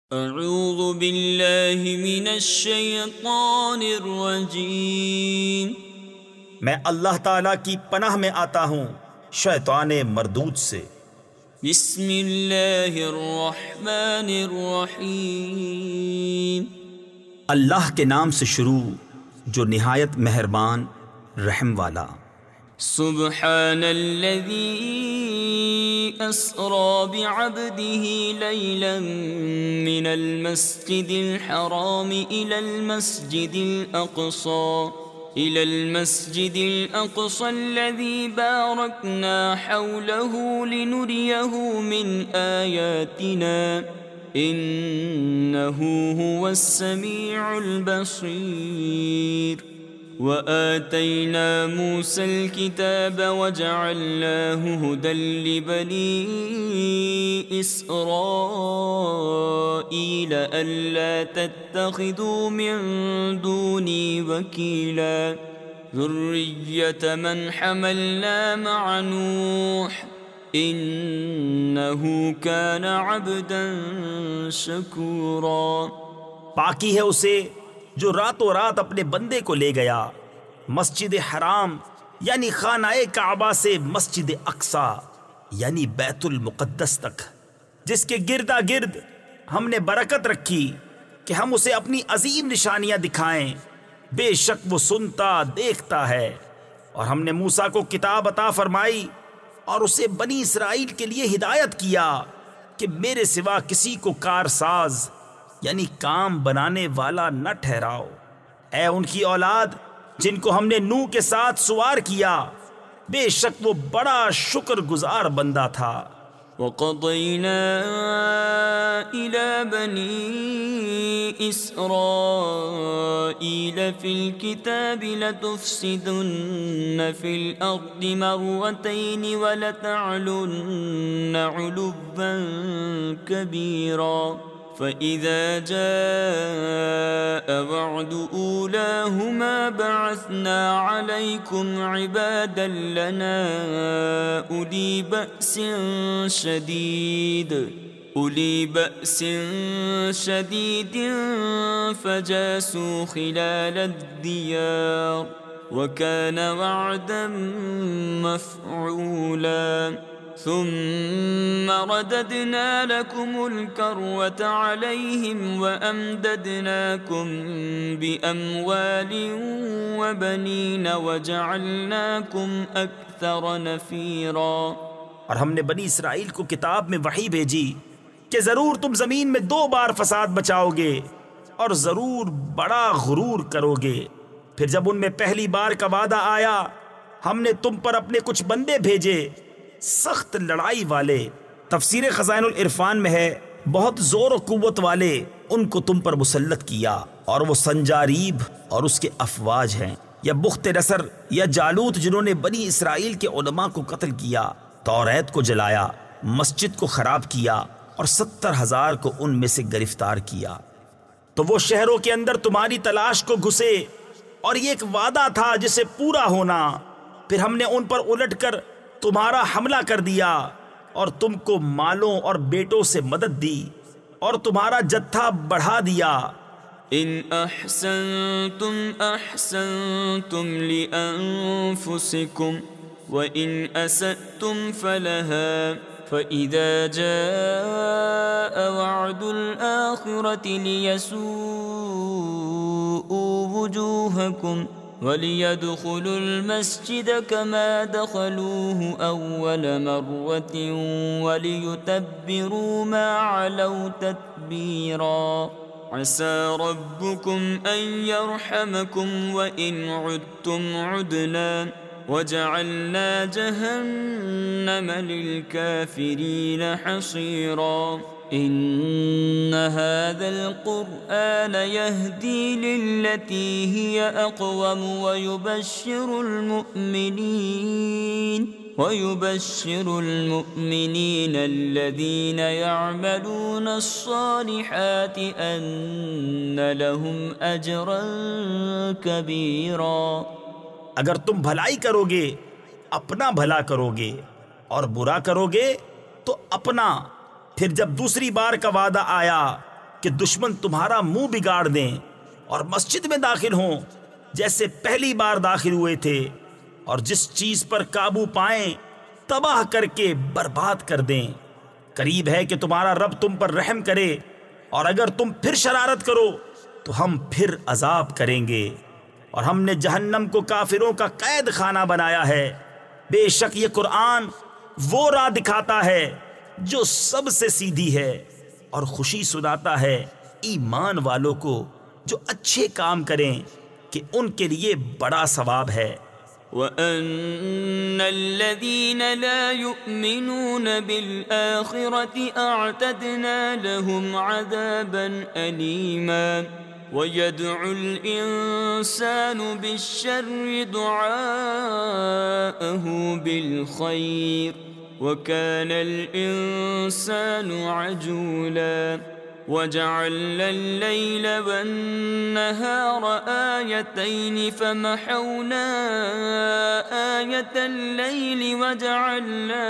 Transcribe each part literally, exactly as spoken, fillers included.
اعوذ باللہ من الشیطان الرجیم، میں اللہ تعالیٰ کی پناہ میں آتا ہوں شیطان مردود سے۔ بسم اللہ الرحمن الرحیم، اللہ کے نام سے شروع جو نہایت مہربان رحم والا۔ سبحان الذی اسری بعبده لیلا من المسجد الحرام الى المسجد الاقصى إلى المسجد الأقصى الذي باركنا حوله لنريه من آياتنا إنه هو السميع البصير وآتينا موسى الكتاب وجعلناه هدى لبني إسرائيل ألا تتخذوا من دوني وكيلا ذرية من حملنا مع نوح إنه كان عبدا شكورا۔ پاکی ہے اسے جو راتوں رات اپنے بندے کو لے گیا مسجد حرام یعنی خانہ کعبہ سے مسجد اقصی یعنی بیت المقدس تک، جس کے گردا گرد ہم نے برکت رکھی کہ ہم اسے اپنی عظیم نشانیاں دکھائیں۔ بے شک وہ سنتا دیکھتا ہے۔ اور ہم نے موسیٰ کو کتاب عطا فرمائی اور اسے بنی اسرائیل کے لیے ہدایت کیا کہ میرے سوا کسی کو کارساز یعنی کام بنانے والا نہ ٹھہراؤ۔ اے ان کی اولاد جن کو ہم نے نوح کے ساتھ سوار کیا، بے شک وہ بڑا شکر گزار بندہ تھا۔ وَقَضَيْنَا إِلَى بَنِي إِسْرَائِيلَ فِي الْكِتَابِ لَتُفْسِدُنَّ فِي الْأَرْضِ مَرَّتَيْنِ وَلَتَعْلُنَّ عُلُوًّا كَبِيرًا فَإِذَا جَاءَ وَعْدُ أُولَاهُمَا بَعَثْنَا عَلَيْكُمْ عِبَادًا لَنَا أُولِي بَأْسٍ شَدِيدٍ أُولِي بَأْسٍ شَدِيدٍ فَجَاسُوا خِلَالَ الدِّيَارِ وَكَانَ وَعْدًا مَفْعُولًا۔ ثم رددنا لكم الكرة عليهم وأمددناكم بأموال وبنين وجعلناكم أكثر نفيرا۔ اور ہم نے بنی اسرائیل کو کتاب میں وحی بھیجی کہ ضرور تم زمین میں دو بار فساد بچاؤ گے اور ضرور بڑا غرور کرو گے۔ پھر جب ان میں پہلی بار کا وعدہ آیا ہم نے تم پر اپنے کچھ بندے بھیجے سخت لڑائی والے۔ تفسیر خزائن العرفان میں ہے بہت زور و قوت والے ان کو تم پر مسلط کیا، اور وہ سنجاریب اور اس کے افواج ہیں، یا بخت نصر یا جالوت جنہوں نے بنی اسرائیل کے علماء کو قتل کیا، توریت کو جلایا، مسجد کو خراب کیا اور ستر ہزار کو ان میں سے گرفتار کیا۔ تو وہ شہروں کے اندر تمہاری تلاش کو گھسے اور یہ ایک وعدہ تھا جسے پورا ہونا، پھر ہم نے ان پر الٹ کر تمہارا حملہ کر دیا اور تم کو مالوں اور بیٹوں سے مدد دی اور تمہارا جتھا بڑھا دیا۔ ان احسنتم احسنتم لانفسکم وان اسأتم فلها فاذا جاء وعد الاخرة ليسوءوا وجوهكم وَلِيَدْخُلُوا الْمَسْجِدَ كَمَا دَخَلُوهُ أَوَّلَ مَرَّةٍ وَلِيُتَبِّرُوا مَا عَلَوْا تَتْبِيرًا عَسَى رَبُّكُمْ أَنْ يَرْحَمَكُمْ وَإِنْ عُدْتُمْ عُدْنَا وَجَعَلْنَا جَهَنَّمَ لِلْكَافِرِينَ حَصِيرًا۔ ان هذا القرآن يهدي للتي هي اقوم ويبشر المؤمنين ويبشر المؤمنين الذين يعملون الصالحات ان لهم اجرا كبيرا۔ اگر تم بھلائی کرو گے اپنا بھلا کرو گے اور برا کرو گے تو اپنا۔ پھر جب دوسری بار کا وعدہ آیا کہ دشمن تمہارا منہ بگاڑ دیں اور مسجد میں داخل ہوں جیسے پہلی بار داخل ہوئے تھے، اور جس چیز پر قابو پائیں تباہ کر کے برباد کر دیں۔ قریب ہے کہ تمہارا رب تم پر رحم کرے، اور اگر تم پھر شرارت کرو تو ہم پھر عذاب کریں گے۔ اور ہم نے جہنم کو کافروں کا قید خانہ بنایا ہے۔ بے شک یہ قرآن وہ راہ دکھاتا ہے جو سب سے سیدھی ہے، اور خوشی سناتا ہے ایمان والوں کو جو اچھے کام کریں کہ ان کے لیے بڑا ثواب ہے۔ وَأَنَّ الَّذِينَ لَا يُؤْمِنُونَ بِالْآخِرَةِ أَعْتَدْنَا لَهُمْ عَذَابًا أَلِيمًا وَيَدْعُ الْإِنسَانُ بِالشَّرِّ دُعَاءَهُ بِالْخَيْرِ وَكَانَ الْإِنسَانُ عَجُولًا وَجَعَلْنَا اللَّيْلَ وَالنَّهَارَ آيَتَيْنِ فَمَحَوْنَا آيَةَ اللَّيْلِ وَجَعَلْنَا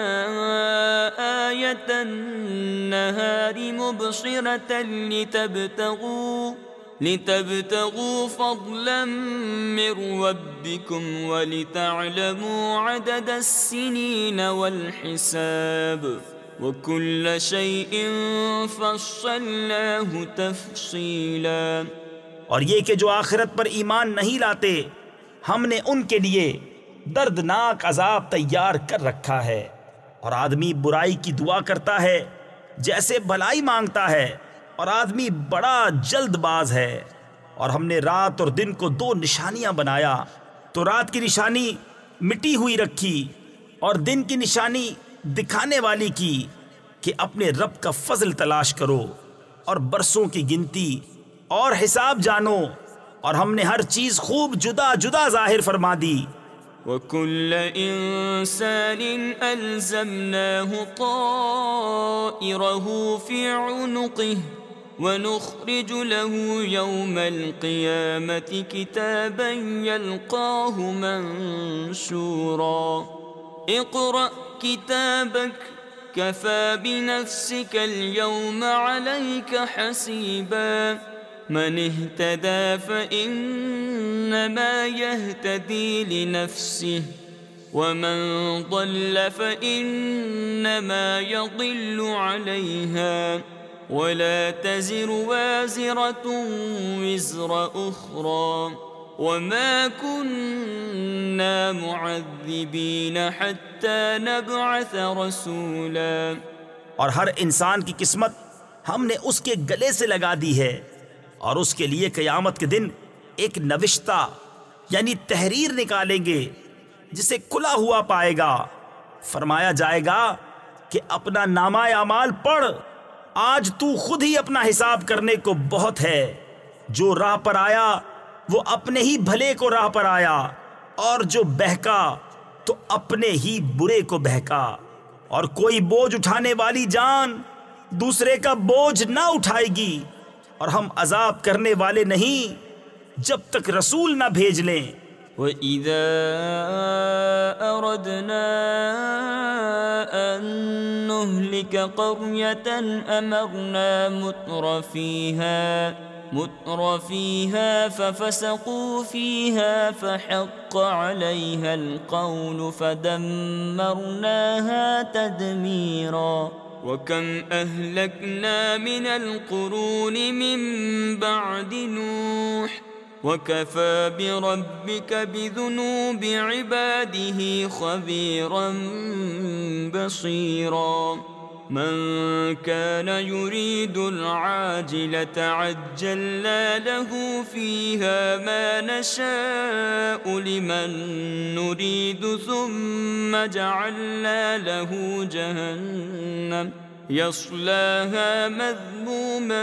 آيَةَ النَّهَارِ مُبْصِرَةً لِتَبْتَغُوا لِتَبْتَغُوا فَضْلًا مِّن رَّبِّكُمْ وَلِتَعْلَمُوا عَدَدَ السِّنِينَ وَالْحِسَابَ وَكُلَّ شَيْءٍ فَصَّلْنَاهُ تَفْصِيلًا۔ اور یہ کہ جو آخرت پر ایمان نہیں لاتے، ہم نے ان کے لیے دردناک عذاب تیار کر رکھا ہے۔ اور آدمی برائی کی دعا کرتا ہے جیسے بھلائی مانگتا ہے، اور آدمی بڑا جلد باز ہے۔ اور ہم نے رات اور دن کو دو نشانیاں بنایا، تو رات کی نشانی مٹی ہوئی رکھی اور دن کی نشانی دکھانے والی کی کہ اپنے رب کا فضل تلاش کرو اور برسوں کی گنتی اور حساب جانو، اور ہم نے ہر چیز خوب جدا جدا ظاہر فرما دی۔ وَكُلَّ إِنسَانٍ أَلْزَمْنَاهُ طَائِرَهُ فِي عُنُقِهِ وَنُخْرِجُ لَهُ يَوْمَ الْقِيَامَةِ كِتَابًا يَلْقَاهُ مَنشُورًا اقْرَأْ كِتَابَكَ كَفَى بِنَفْسِكَ الْيَوْمَ عَلَيْكَ حَسِيبًا مَنِ اهْتَدَى فَإِنَّمَا يَهْتَدِي لِنَفْسِهِ وَمَنْ ضَلَّ فَإِنَّمَا يَضِلُّ عَلَيْهَا وَلَا تَزِرُ وَازِرَةٌ وِزْرَ أُخْرَى وَمَا كُنَّا مُعَذِّبِينَ حَتَّى نَبْعَثَ رَسُولًا۔ اور ہر انسان کی قسمت ہم نے اس کے گلے سے لگا دی ہے، اور اس کے لیے قیامت کے دن ایک نوشتہ یعنی تحریر نکالیں گے جسے کھلا ہوا پائے گا۔ فرمایا جائے گا کہ اپنا نامہ اعمال پڑھ، آج تو خود ہی اپنا حساب کرنے کو بہت ہے۔ جو راہ پر آیا وہ اپنے ہی بھلے کو راہ پر آیا، اور جو بہکا تو اپنے ہی برے کو بہکا۔ اور کوئی بوجھ اٹھانے والی جان دوسرے کا بوجھ نہ اٹھائے گی، اور ہم عذاب کرنے والے نہیں جب تک رسول نہ بھیج لیں۔ وَإِذَا أَرَدْنَا أَن نُّهْلِكَ قَرْيَةً أَمَرْنَا مُتْرَ فِيهَا مُتْرَ فِيهَا فَفَسَقُوا فِيهَا فَحَقَّ عَلَيْهَا الْقَوْلُ فَدَمَّرْنَاهَا تَدْمِيرًا۔ وَكَمْ أَهْلَكْنَا مِنَ الْقُرُونِ مِن بَعْدِ نُوحٍ وَكَفَى بِرَبِّكَ بِذُنُوبِ عِبَادِهِ خَبِيرًا بَصِيرًا۔ مَنْ كَانَ يُرِيدُ الْعَاجِلَةَ عَجَّلْنَا لَهُ فِيهَا مَا نَشَاءُ لِمَن نُّرِيدُ ثُمَّ جَعَلْنَا لَهُ جَهَنَّمَ يَصْلَاهَا مَذْمُومًا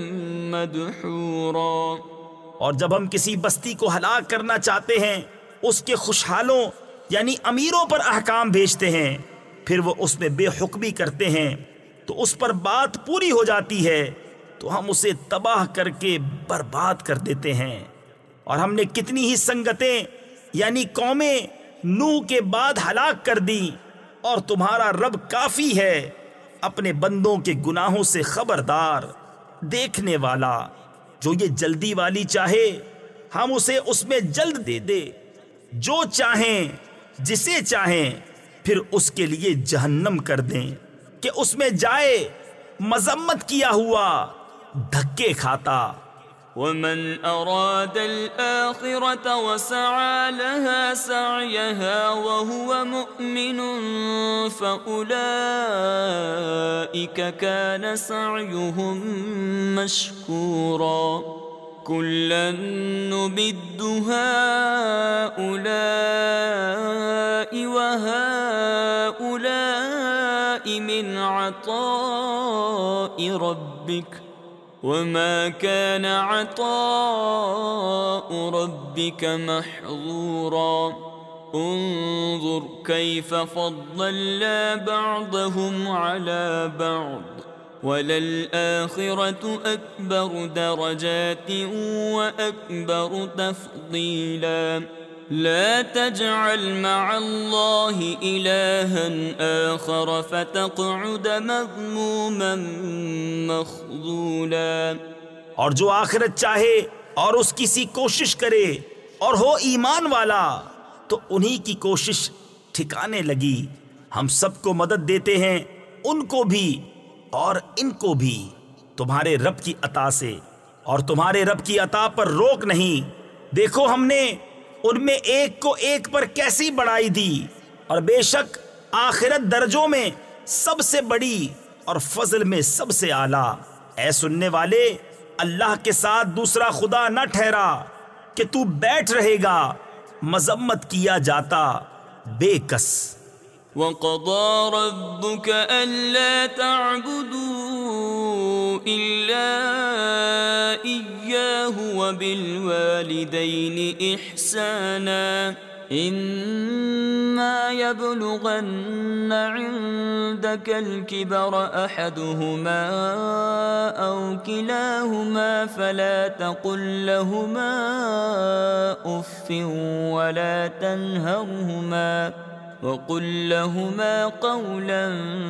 مَدْحُورًا۔ اور جب ہم کسی بستی کو ہلاک کرنا چاہتے ہیں، اس کے خوشحالوں یعنی امیروں پر احکام بھیجتے ہیں، پھر وہ اس میں بے حکمی کرتے ہیں تو اس پر بات پوری ہو جاتی ہے، تو ہم اسے تباہ کر کے برباد کر دیتے ہیں۔ اور ہم نے کتنی ہی سنگتیں یعنی قومیں نوح کے بعد ہلاک کر دی، اور تمہارا رب کافی ہے اپنے بندوں کے گناہوں سے خبردار۔ دیکھنے والا۔ جو یہ جلدی والی چاہے ہم اسے اس میں جلد دے دے، جو چاہیں جسے چاہیں پھر اس کے لیے جہنم کر دیں کہ اس میں جائے مذمت کیا ہوا دھکے کھاتا۔ ومن أراد الآخرة وسعى لها سعيها وهو مؤمن فأولئك كان سعيهم مشكورا كلا نمد هؤلاء وهؤلاء من عطاء ربك وما كان عطاء ربك محظورا انظر كيف فضلنا بعضهم على بعض وللآخرة أكبر درجات وأكبر تفضيلا لا تجعل مع الله إلها آخر فتقعد مذموما مخذولا۔ اور جو آخرت چاہے اور اس کی سی کوشش کرے اور ہو ایمان والا تو انہی کی کوشش ٹھکانے لگی۔ ہم سب کو مدد دیتے ہیں، ان کو بھی اور ان کو بھی تمہارے رب کی عطا سے، اور تمہارے رب کی عطا پر روک نہیں۔ دیکھو ہم نے ان میں ایک کو ایک پر کیسی بڑائی دی، اور بے شک آخرت درجوں میں سب سے بڑی اور فضل میں سب سے اعلیٰ۔ اے سننے والے، اللہ کے ساتھ دوسرا خدا نہ ٹھہرا کہ تو بیٹھ رہے گا مذمت کیا جاتا بے کس۔ وَقَضَى رَبُّكَ أَلَّا تَعْبُدُوا إِلَّا إِيَّاهُ وَبِالْوَالِدَيْنِ إِحْسَانًا إِمَّا يَبْلُغَنَّ عِندَكَ الْكِبَرَ أَحَدُهُمَا أَوْ كِلَاهُمَا فَلَا تَقُل لَّهُمَا أُفٍّ وَلَا تَنْهَرْهُمَا وَقُل لَّهُمَا قَوْلًا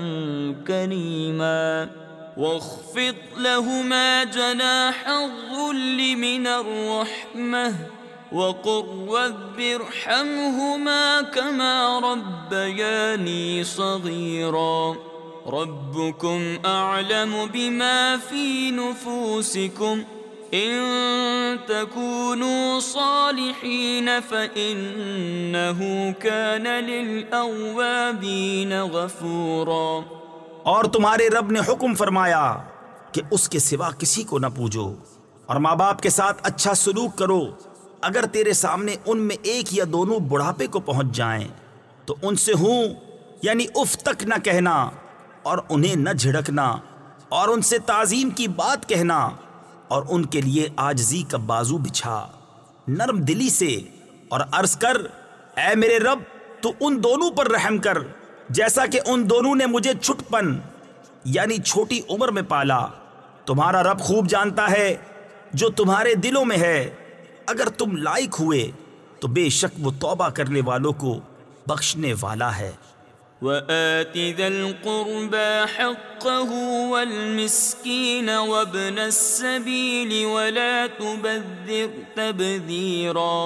كَرِيمًا وَاخْفِضْ لَهُمَا جَنَاحَ الذُّلِّ مِنَ الرَّحْمَةِ وَقُل رَّبِّ ارْحَمْهُمَا كَمَا رَبَّيَانِي صَغِيرًا رَبُّكُمْ أَعْلَمُ بِمَا فِي نُفُوسِكُمْ إِن تَكُونُوا صَالِحِينَ فَإِنَّهُ كَانَ لِلْأَوَّابِينَ غَفُورًا۔ اور تمہارے رب نے حکم فرمایا کہ اس کے سوا کسی کو نہ پوجو، اور ماں باپ کے ساتھ اچھا سلوک کرو۔ اگر تیرے سامنے ان میں ایک یا دونوں بڑھاپے کو پہنچ جائیں تو ان سے ہوں یعنی اف تک نہ کہنا، اور انہیں نہ جھڑکنا، اور ان سے تعظیم کی بات کہنا، اور ان کے لیے عاجزی کا بازو بچھا نرم دلی سے، اور عرض کر اے میرے رب تو ان دونوں پر رحم کر جیسا کہ ان دونوں نے مجھے چھٹپن یعنی چھوٹی عمر میں پالا۔ تمہارا رب خوب جانتا ہے جو تمہارے دلوں میں ہے۔ اگر تم لائق ہوئے تو بے شک وہ توبہ کرنے والوں کو بخشنے والا ہے۔ وَآتِ ذَا الْقُرْبَى حَقَّهُ وَالْمِسْكِينَ وَابْنَ السَّبِيلِ وَلَا تُبَذِّرْ تَبْذِيرًا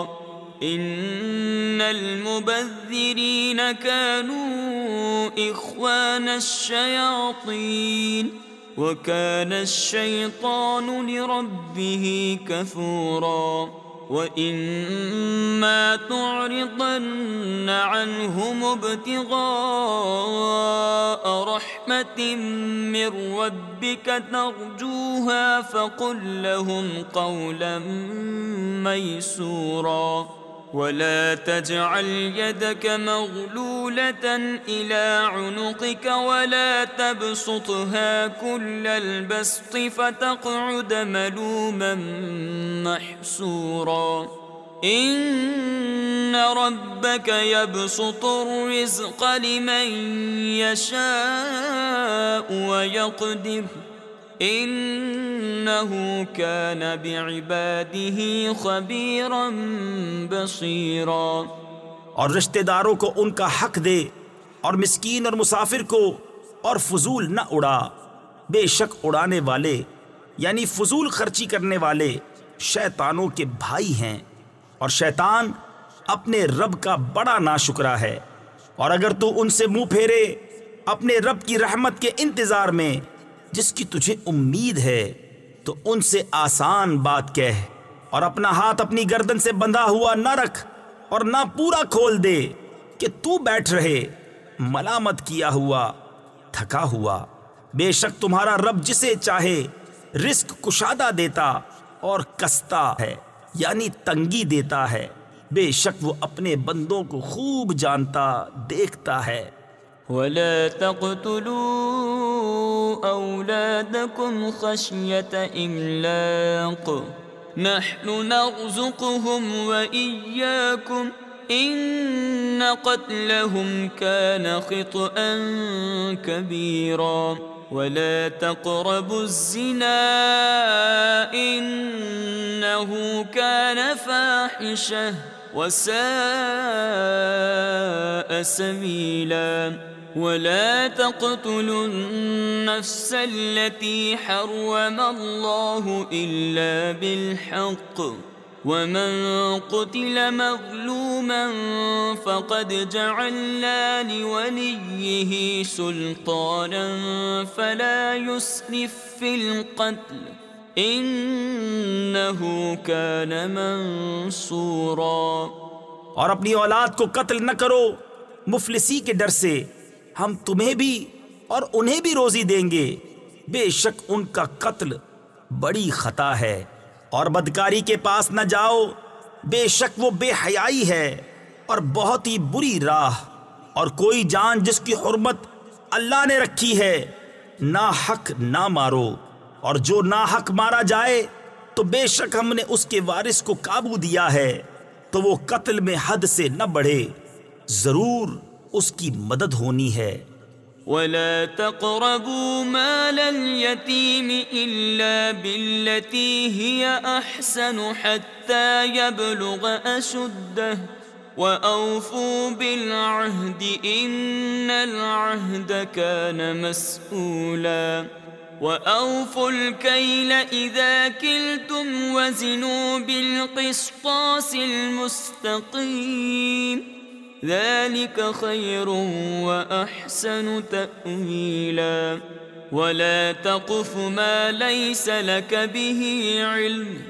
إِنَّ الْمُبَذِّرِينَ كَانُوا إِخْوَانَ الشَّيَاطِينِ وَكَانَ الشَّيْطَانُ لِرَبِّهِ كَفُورًا وَإِمَّا تُعْرِضَنَّ عَنْهُمُ ابْتِغَاءَ رَحْمَةٍ مِّن رَّبِّكَ تَرْجُوهَا فَقُل لَّهُمْ قَوْلًا مَّيْسُورًا وَلَا تَجْعَلْ يَدَكَ مَغْلُولَةً إِلَى عُنُقِكَ وَلَا تَبْسُطْهَا كُلَّ الْبَسْطِ فَتَقْعُدَ مَلُومًا مَّحْسُورًا إِنَّ رَبَّكَ يَبْسُطُ الرِّزْقَ لِمَن يَشَاءُ وَيَقْدِرُ إِنَّهُ كَانَ بِعِبَادِهِ خَبِيرًا بَصِيرًا۔ اور رشتہ داروں کو ان کا حق دے، اور مسکین اور مسافر کو، اور فضول نہ اڑا۔ بے شک اڑانے والے یعنی فضول خرچی کرنے والے شیطانوں کے بھائی ہیں، اور شیطان اپنے رب کا بڑا ناشکرا ہے۔ اور اگر تو ان سے منہ پھیرے اپنے رب کی رحمت کے انتظار میں جس کی تجھے امید ہے، تو ان سے آسان بات کہہ، اور اپنا ہاتھ اپنی گردن سے بندھا ہوا نہ رکھ اور نہ پورا کھول دے کہ تو بیٹھ رہے ملامت کیا ہوا، تھکا ہوا۔ بے شک تمہارا رب جسے چاہے رزق کشادہ دیتا اور کستا ہے، یعنی تنگی دیتا ہے۔ بے شک وہ اپنے بندوں کو خوب جانتا دیکھتا ہے۔ ولا تقتلوا أولادكم خشية إملاق نحن نرزقهم وإياكم إن قتلهم كان خطأ كبيرا ولا تقربوا الزنا إنه كان فاحشة وساء سبيلا ولا تقتلوا النفس التي حرم الله إلا بالحق ومن قتل مظلوما فقد جعلنا لوليه سلطانا فلا يسرف في القتل إنه كان منصورا۔ اور اپنی اولاد کو قتل نہ کرو مفلسی کے ڈر سے، ہم تمہیں بھی اور انہیں بھی روزی دیں گے، بے شک ان کا قتل بڑی خطا ہے۔ اور بدکاری کے پاس نہ جاؤ، بے شک وہ بے حیائی ہے اور بہت ہی بری راہ۔ اور کوئی جان جس کی حرمت اللہ نے رکھی ہے ناحق نہ مارو، اور جو ناحق مارا جائے تو بے شک ہم نے اس کے وارث کو قابو دیا ہے، تو وہ قتل میں حد سے نہ بڑھے، ضرور اس کی مدد ہونی ہے۔ ولا تقربوا مال اليتيم إلا بالتي هي أحسن حتى يبلغ أشده وأوفوا بالعهد إن العهد كان مسؤولا وأوفوا الكيل إذا كلتم وزنوا بالقسطاس المستقيم ذلك خير وأحسن تأويلا ولا تقف ما ليس لك به علم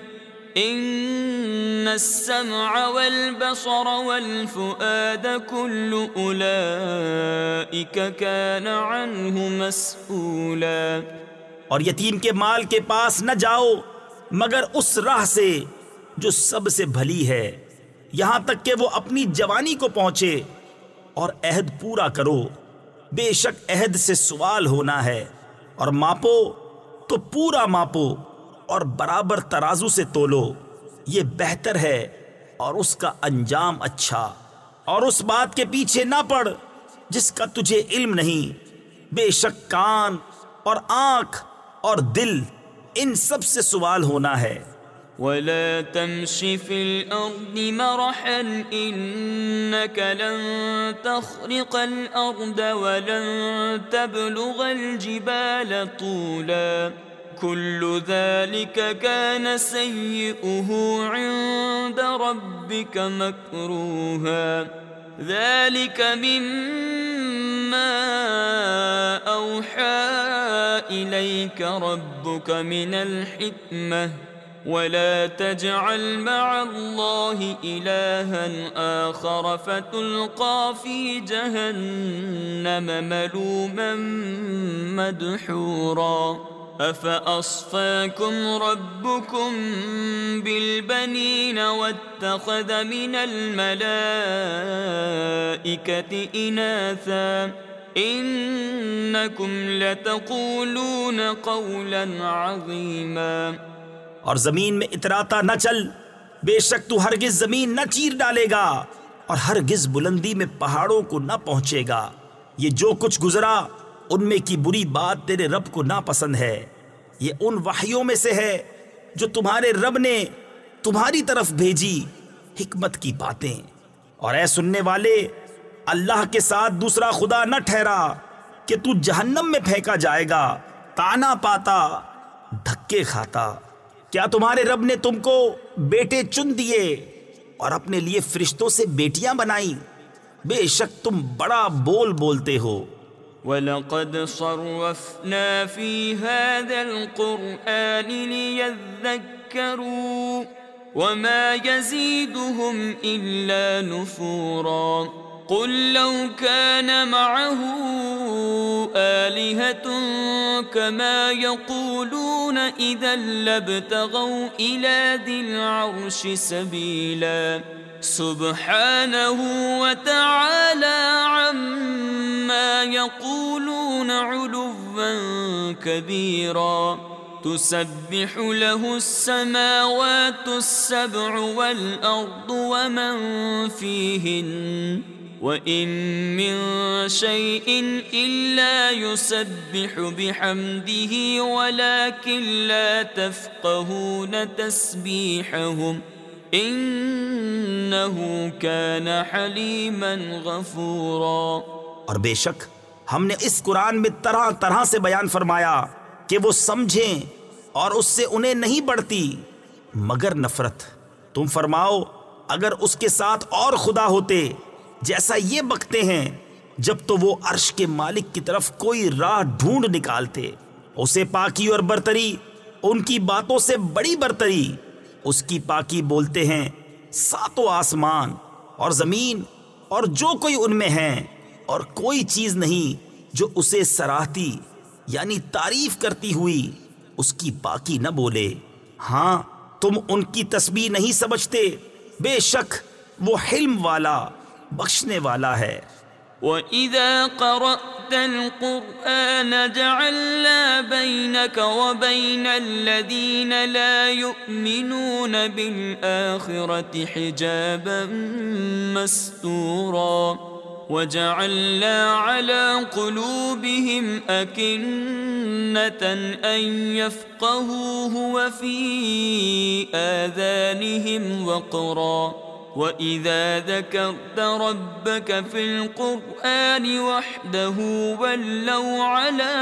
إن السمع والبصر والفؤاد كل أولئك كان عنه مسؤولا۔ اور یتیم کے مال کے پاس نہ جاؤ مگر اس راہ سے جو سب سے بھلی ہے، یہاں تک کہ وہ اپنی جوانی کو پہنچے، اور عہد پورا کرو، بے شک عہد سے سوال ہونا ہے۔ اور ماپو تو پورا ماپو اور برابر ترازو سے تولو، یہ بہتر ہے اور اس کا انجام اچھا۔ اور اس بات کے پیچھے نہ پڑ جس کا تجھے علم نہیں، بے شک کان اور آنکھ اور دل ان سب سے سوال ہونا ہے۔ ولا تمش في الأرض مرحا إنك لن تخرق الأرض ولن تبلغ الجبال طولا كل ذلك كان سيئه عند ربك مكروها ذلك مما أوحى إليك ربك من الحكمة ولا تجعل مع الله إلها آخر فتلقى في جهنم ملوما مدحورا أفأصفاكم ربكم بالبنين واتخذ من الملائكة إناثا إنكم لتقولون قولا عظيما۔ اور زمین میں اتراتا نہ چل، بے شک تو ہرگز زمین نہ چیر ڈالے گا اور ہرگز بلندی میں پہاڑوں کو نہ پہنچے گا۔ یہ جو کچھ گزرا ان میں کی بری بات تیرے رب کو ناپسند ہے۔ یہ ان وحیوں میں سے ہے جو تمہارے رب نے تمہاری طرف بھیجی، حکمت کی باتیں۔ اور اے سننے والے، اللہ کے ساتھ دوسرا خدا نہ ٹھہرا کہ تو جہنم میں پھینکا جائے گا، تانا پاتا دھکے کھاتا۔ کیا تمہارے رب نے تم کو بیٹے چن دیے اور اپنے لیے فرشتوں سے بیٹیاں بنائی؟ بے شک تم بڑا بول بولتے ہو۔ وَلَقَدْ صَرَّفْنَا فِي هَذَا الْقُرْآنِ لِيَذَّكَّرُوا وَمَا يَزِيدُهُمْ إِلَّا نُفُورًا قُلْ لَوْ كَانَ مَعَهُ آلِهَةٌ كَمَا يَقُولُونَ إِذًا لَابْتَغَوْا إِلَى ذِي الْعَرْشِ سَبِيلًا سبحانه وتعالى عما يقولون علوا كبيرا تسبح له السماوات السبع والأرض ومن فيهن وَإِن مِّن شَيْءٍ إِلَّا يُسَبِّحُ بِحَمْدِهِ وَلَكِن لَّا تَفْقَهُونَ تَسْبِيحَهُمْ إِنَّهُ كَانَ حَلِيمًا غَفُورًا۔ اور بے شک ہم نے اس قرآن میں طرح طرح سے بیان فرمایا کہ وہ سمجھیں اور اس سے انہیں نہیں بڑھتی مگر نفرت۔ تم فرماؤ اگر اس کے ساتھ اور خدا ہوتے جیسا یہ بکتے ہیں، جب تو وہ عرش کے مالک کی طرف کوئی راہ ڈھونڈ نکالتے۔ اسے پاکی اور برتری، ان کی باتوں سے بڑی برتری، اس کی پاکی بولتے ہیں ساتوں آسمان اور زمین اور جو کوئی ان میں ہیں، اور کوئی چیز نہیں جو اسے سراہتی یعنی تعریف کرتی ہوئی اس کی پاکی نہ بولے۔ ہاں تم ان کی تسبیح نہیں سمجھتے، بے شک وہ حلم والا بخشنے والا ہے۔ وَإِذَا قَرَأْتَ الْقُرْآنَ جَعَلْنَا بَيْنَكَ وَبَيْنَ الَّذِينَ لَا يُؤْمِنُونَ بِالْآخِرَةِ حِجَابًا مَسْتُورًا وَجَعَلْنَا عَلَى قُلُوبِهِمْ أَكِنَّةً أَن يَفْقَهُوهُ وَفِي آذَانِهِمْ وَقْرًا وَإِذَا ذَكَرْتَ رَبَّكَ فِي الْقُرْآنِ وَحْدَهُ وَلَّوْا عَلَىٰ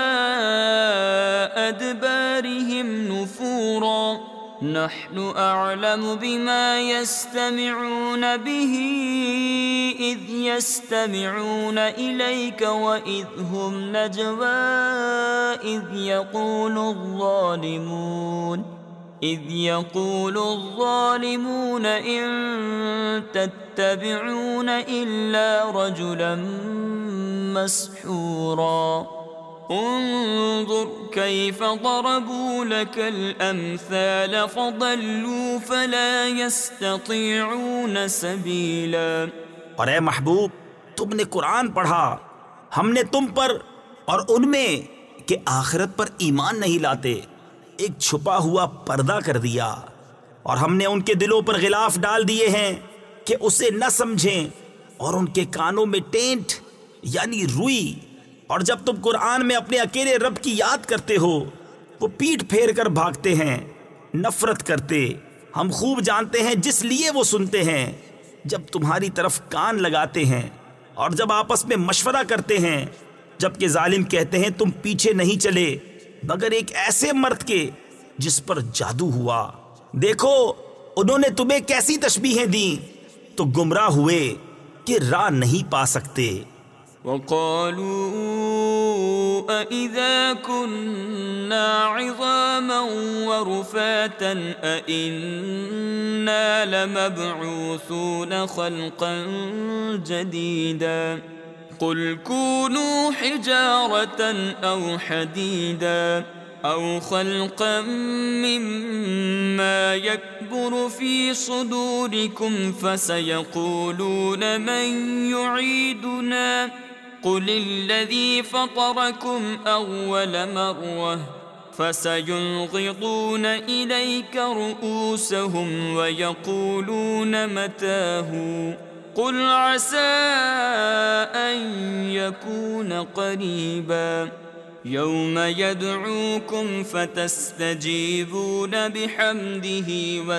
أَدْبَارِهِمْ نُفُورًا نَحْنُ أَعْلَمُ بِمَا يَسْتَمِعُونَ بِهِ إِذْ يَسْتَمِعُونَ إِلَيْكَ وَإِذْ هُمْ نَجْوَىٰ إِذْ يَقُولُ الظَّالِمُونَ إِذْ يَقُولُ الظَّالِمُونَ إِن تَتَّبِعُونَ إِلَّا رَجُلًا مَّسْحُورًا انظُرْ كَيْفَ ضَرَبُوا لَكَ الْأَمْثَالَ فَضَلُّوا فَلَا يَسْتَطِيعُونَ سَبِيلًا۔ اور اے محبوب تم نے قرآن پڑھا، ہم نے تم پر اور ان میں کہ آخرت پر ایمان نہیں لاتے ایک چھپا ہوا پردہ کر دیا، اور ہم نے ان کے دلوں پر غلاف ڈال دیے ہیں کہ اسے نہ سمجھیں، اور ان کے کانوں میں ٹینٹ یعنی روئی، اور جب تم قرآن میں اپنے اکیلے رب کی یاد کرتے ہو وہ پیٹھ پھیر کر بھاگتے ہیں، نفرت کرتے۔ ہم خوب جانتے ہیں جس لیے وہ سنتے ہیں، جب تمہاری طرف کان لگاتے ہیں اور جب آپس میں مشورہ کرتے ہیں، جبکہ ظالم کہتے ہیں تم پیچھے نہیں چلے مگر ایک ایسے مرد کے جس پر جادو ہوا۔ دیکھو انہوں نے تمہیں کیسی تشبیہیں دیں تو گمراہ ہوئے کہ راہ نہیں پا سکتے۔ وَقَالُوا أَإِذَا كُنَّا عِظَامًا وَرُفَاتًا أَإِنَّا لَمَبْعُوثُونَ خَلْقًا جَدِيدًا قُلْ كُونُوا حِجَارَةً أَوْ حَدِيدًا أَوْ خَلْقًا مِّمَّا يَكْبُرُ فِي صُدُورِكُمْ فَسَيَقُولُونَ مَن يُعِيدُنَا قُلِ الَّذِي فَطَرَكُمْ أَوَّلَ مَرَّةٍ فَسَيُنْغِضُونَ إِلَيْكَ رُءُوسَهُمْ وَيَقُولُونَ مَتَىٰ هُوَ قُلْ عَسَىٰ أَن يَكُونَ قَرِيبًا يَوْمَ يَدْعُوكُمْ فَتَسْتَجِيبُونَ بِحَمْدِهِ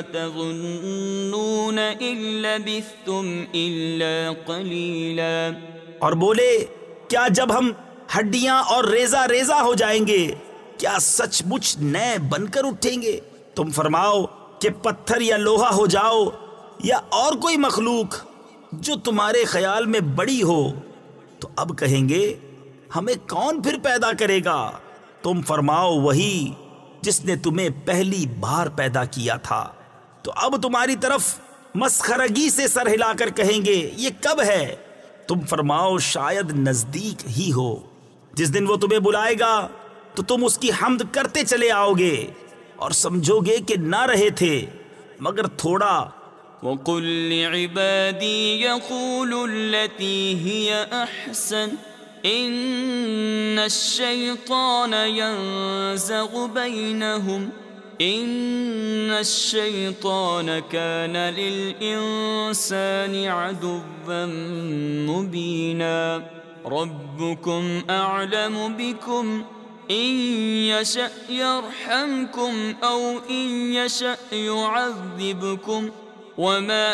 وَتَظُنُّونَ إِن لَّبِثْتُمْ إِلَّا قَلِيلًا۔ اور بولے کیا جب ہم ہڈیاں اور ریزہ ریزہ ہو جائیں گے کیا سچ مچ نئے بن کر اٹھیں گے؟ تم فرماؤ کہ پتھر یا لوہا ہو جاؤ یا اور کوئی مخلوق جو تمہارے خیال میں بڑی ہو، تو اب کہیں گے ہمیں کون پھر پیدا کرے گا؟ تم فرماؤ وہی جس نے تمہیں پہلی بار پیدا کیا تھا۔ تو اب تمہاری طرف مسخرگی سے سر ہلا کر کہیں گے یہ کب ہے؟ تم فرماؤ شاید نزدیک ہی ہو، جس دن وہ تمہیں بلائے گا تو تم اس کی حمد کرتے چلے آؤ گے اور سمجھو گے کہ نہ رہے تھے مگر تھوڑا۔ وَقُلْ لِعِبَادِي يَقُولُوا الَّتِي هِيَ أَحْسَنُ إِنَّ الشَّيْطَانَ يَنزَغُ بَيْنَهُمْ إِنَّ الشَّيْطَانَ كَانَ لِلْإِنسَانِ عَدُوًّا مُبِينًا رَبُّكُمْ أَعْلَمُ بِكُمْ إِن يَشَأْ يَرْحَمْكُمْ أَوْ إِن يَشَأْ يُعَذِّبْكُمْ وَمَا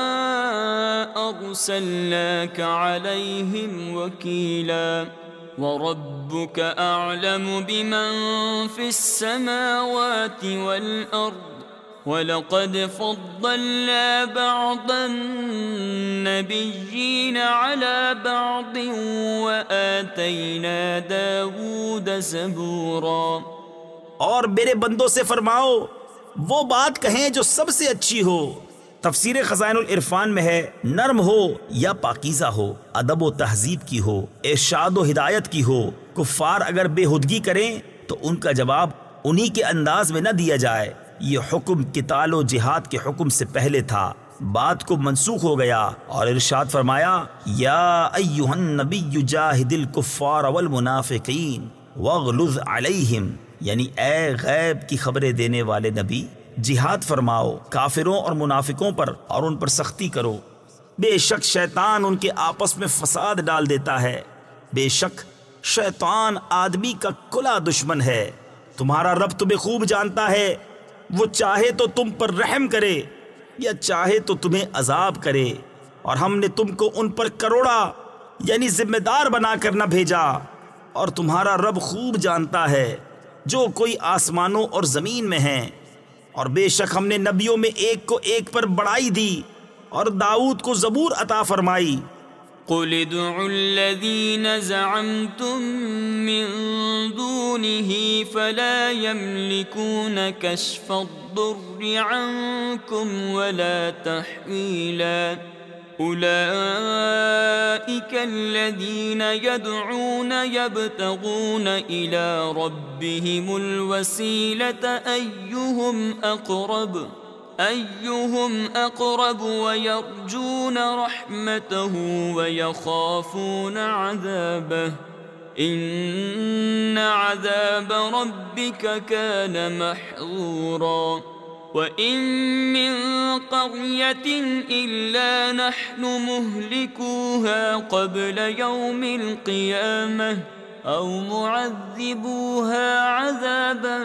أَرْسَلْنَاكَ عَلَيْهِمْ وَكِيلًا وَرَبُّكَ أَعْلَمُ بِمَنْ فِي السَّمَاوَاتِ وَالْأَرْضِ وَلَقَدْ فَضَّلْنَا بَعْضَ النَّبِيِّينَ عَلَى بَعْضٍ وَآتَيْنَا دَاوُودَ زَبُورًا۔ اور میرے بندوں سے فرماؤ وہ بات کہیں جو سب سے اچھی ہو۔ تفسیر خزائن العرفان میں ہے نرم ہو یا پاکیزہ ہو، ادب و تہذیب کی ہو، ارشاد و ہدایت کی ہو۔ کفار اگر بے ہدگی کریں تو ان کا جواب انہی کے انداز میں نہ دیا جائے۔ یہ حکم قتال و جہاد کے حکم سے پہلے تھا، بات کو منسوخ ہو گیا اور ارشاد فرمایا یا ایھا النبی جاہد الکفار والمنافقین واغلظ علیہم، یعنی اے غیب کی خبریں دینے والے نبی جہاد فرماؤ کافروں اور منافقوں پر اور ان پر سختی کرو۔ بے شک شیطان ان کے آپس میں فساد ڈال دیتا ہے، بے شک شیطان آدمی کا کھلا دشمن ہے۔ تمہارا رب تمہیں خوب جانتا ہے، وہ چاہے تو تم پر رحم کرے یا چاہے تو تمہیں عذاب کرے، اور ہم نے تم کو ان پر کروڑا یعنی ذمہ دار بنا کر نہ بھیجا، اور تمہارا رب خوب جانتا ہے جو کوئی آسمانوں اور زمین میں ہیں۔ اور بے شک ہم نے نبیوں میں ایک کو ایک پر بڑائی دی اور داؤد کو زبور عطا فرمائی۔ قُلِ ادْعُوا الَّذِينَ زَعَمْتُم مِّن دُونِهِ فَلَا يَمْلِكُونَ كَشْفَ الضُّرِّ عَنكُمْ وَلَا تَحْوِيلًا أُولَئِكَ الَّذِينَ يَدْعُونَ يَبْتَغُونَ إِلَى رَبِّهِمُ الْوَسِيلَةَ أَيُّهُمْ أَقْرَبُ أَيُّهُمْ أَقْرَبُ وَيَرْجُونَ رَحْمَتَهُ وَيَخَافُونَ عَذَابَهُ إِنَّ عَذَابَ رَبِّكَ كَانَ مَحْذُورًا وَإِن مِّن قَرْيَةٍ إِلَّا نَحْنُ مُهْلِكُوهَا قَبْلَ يَوْمِ الْقِيَامَةِ أَوْ مُعَذِّبُوهَا عَذَابًا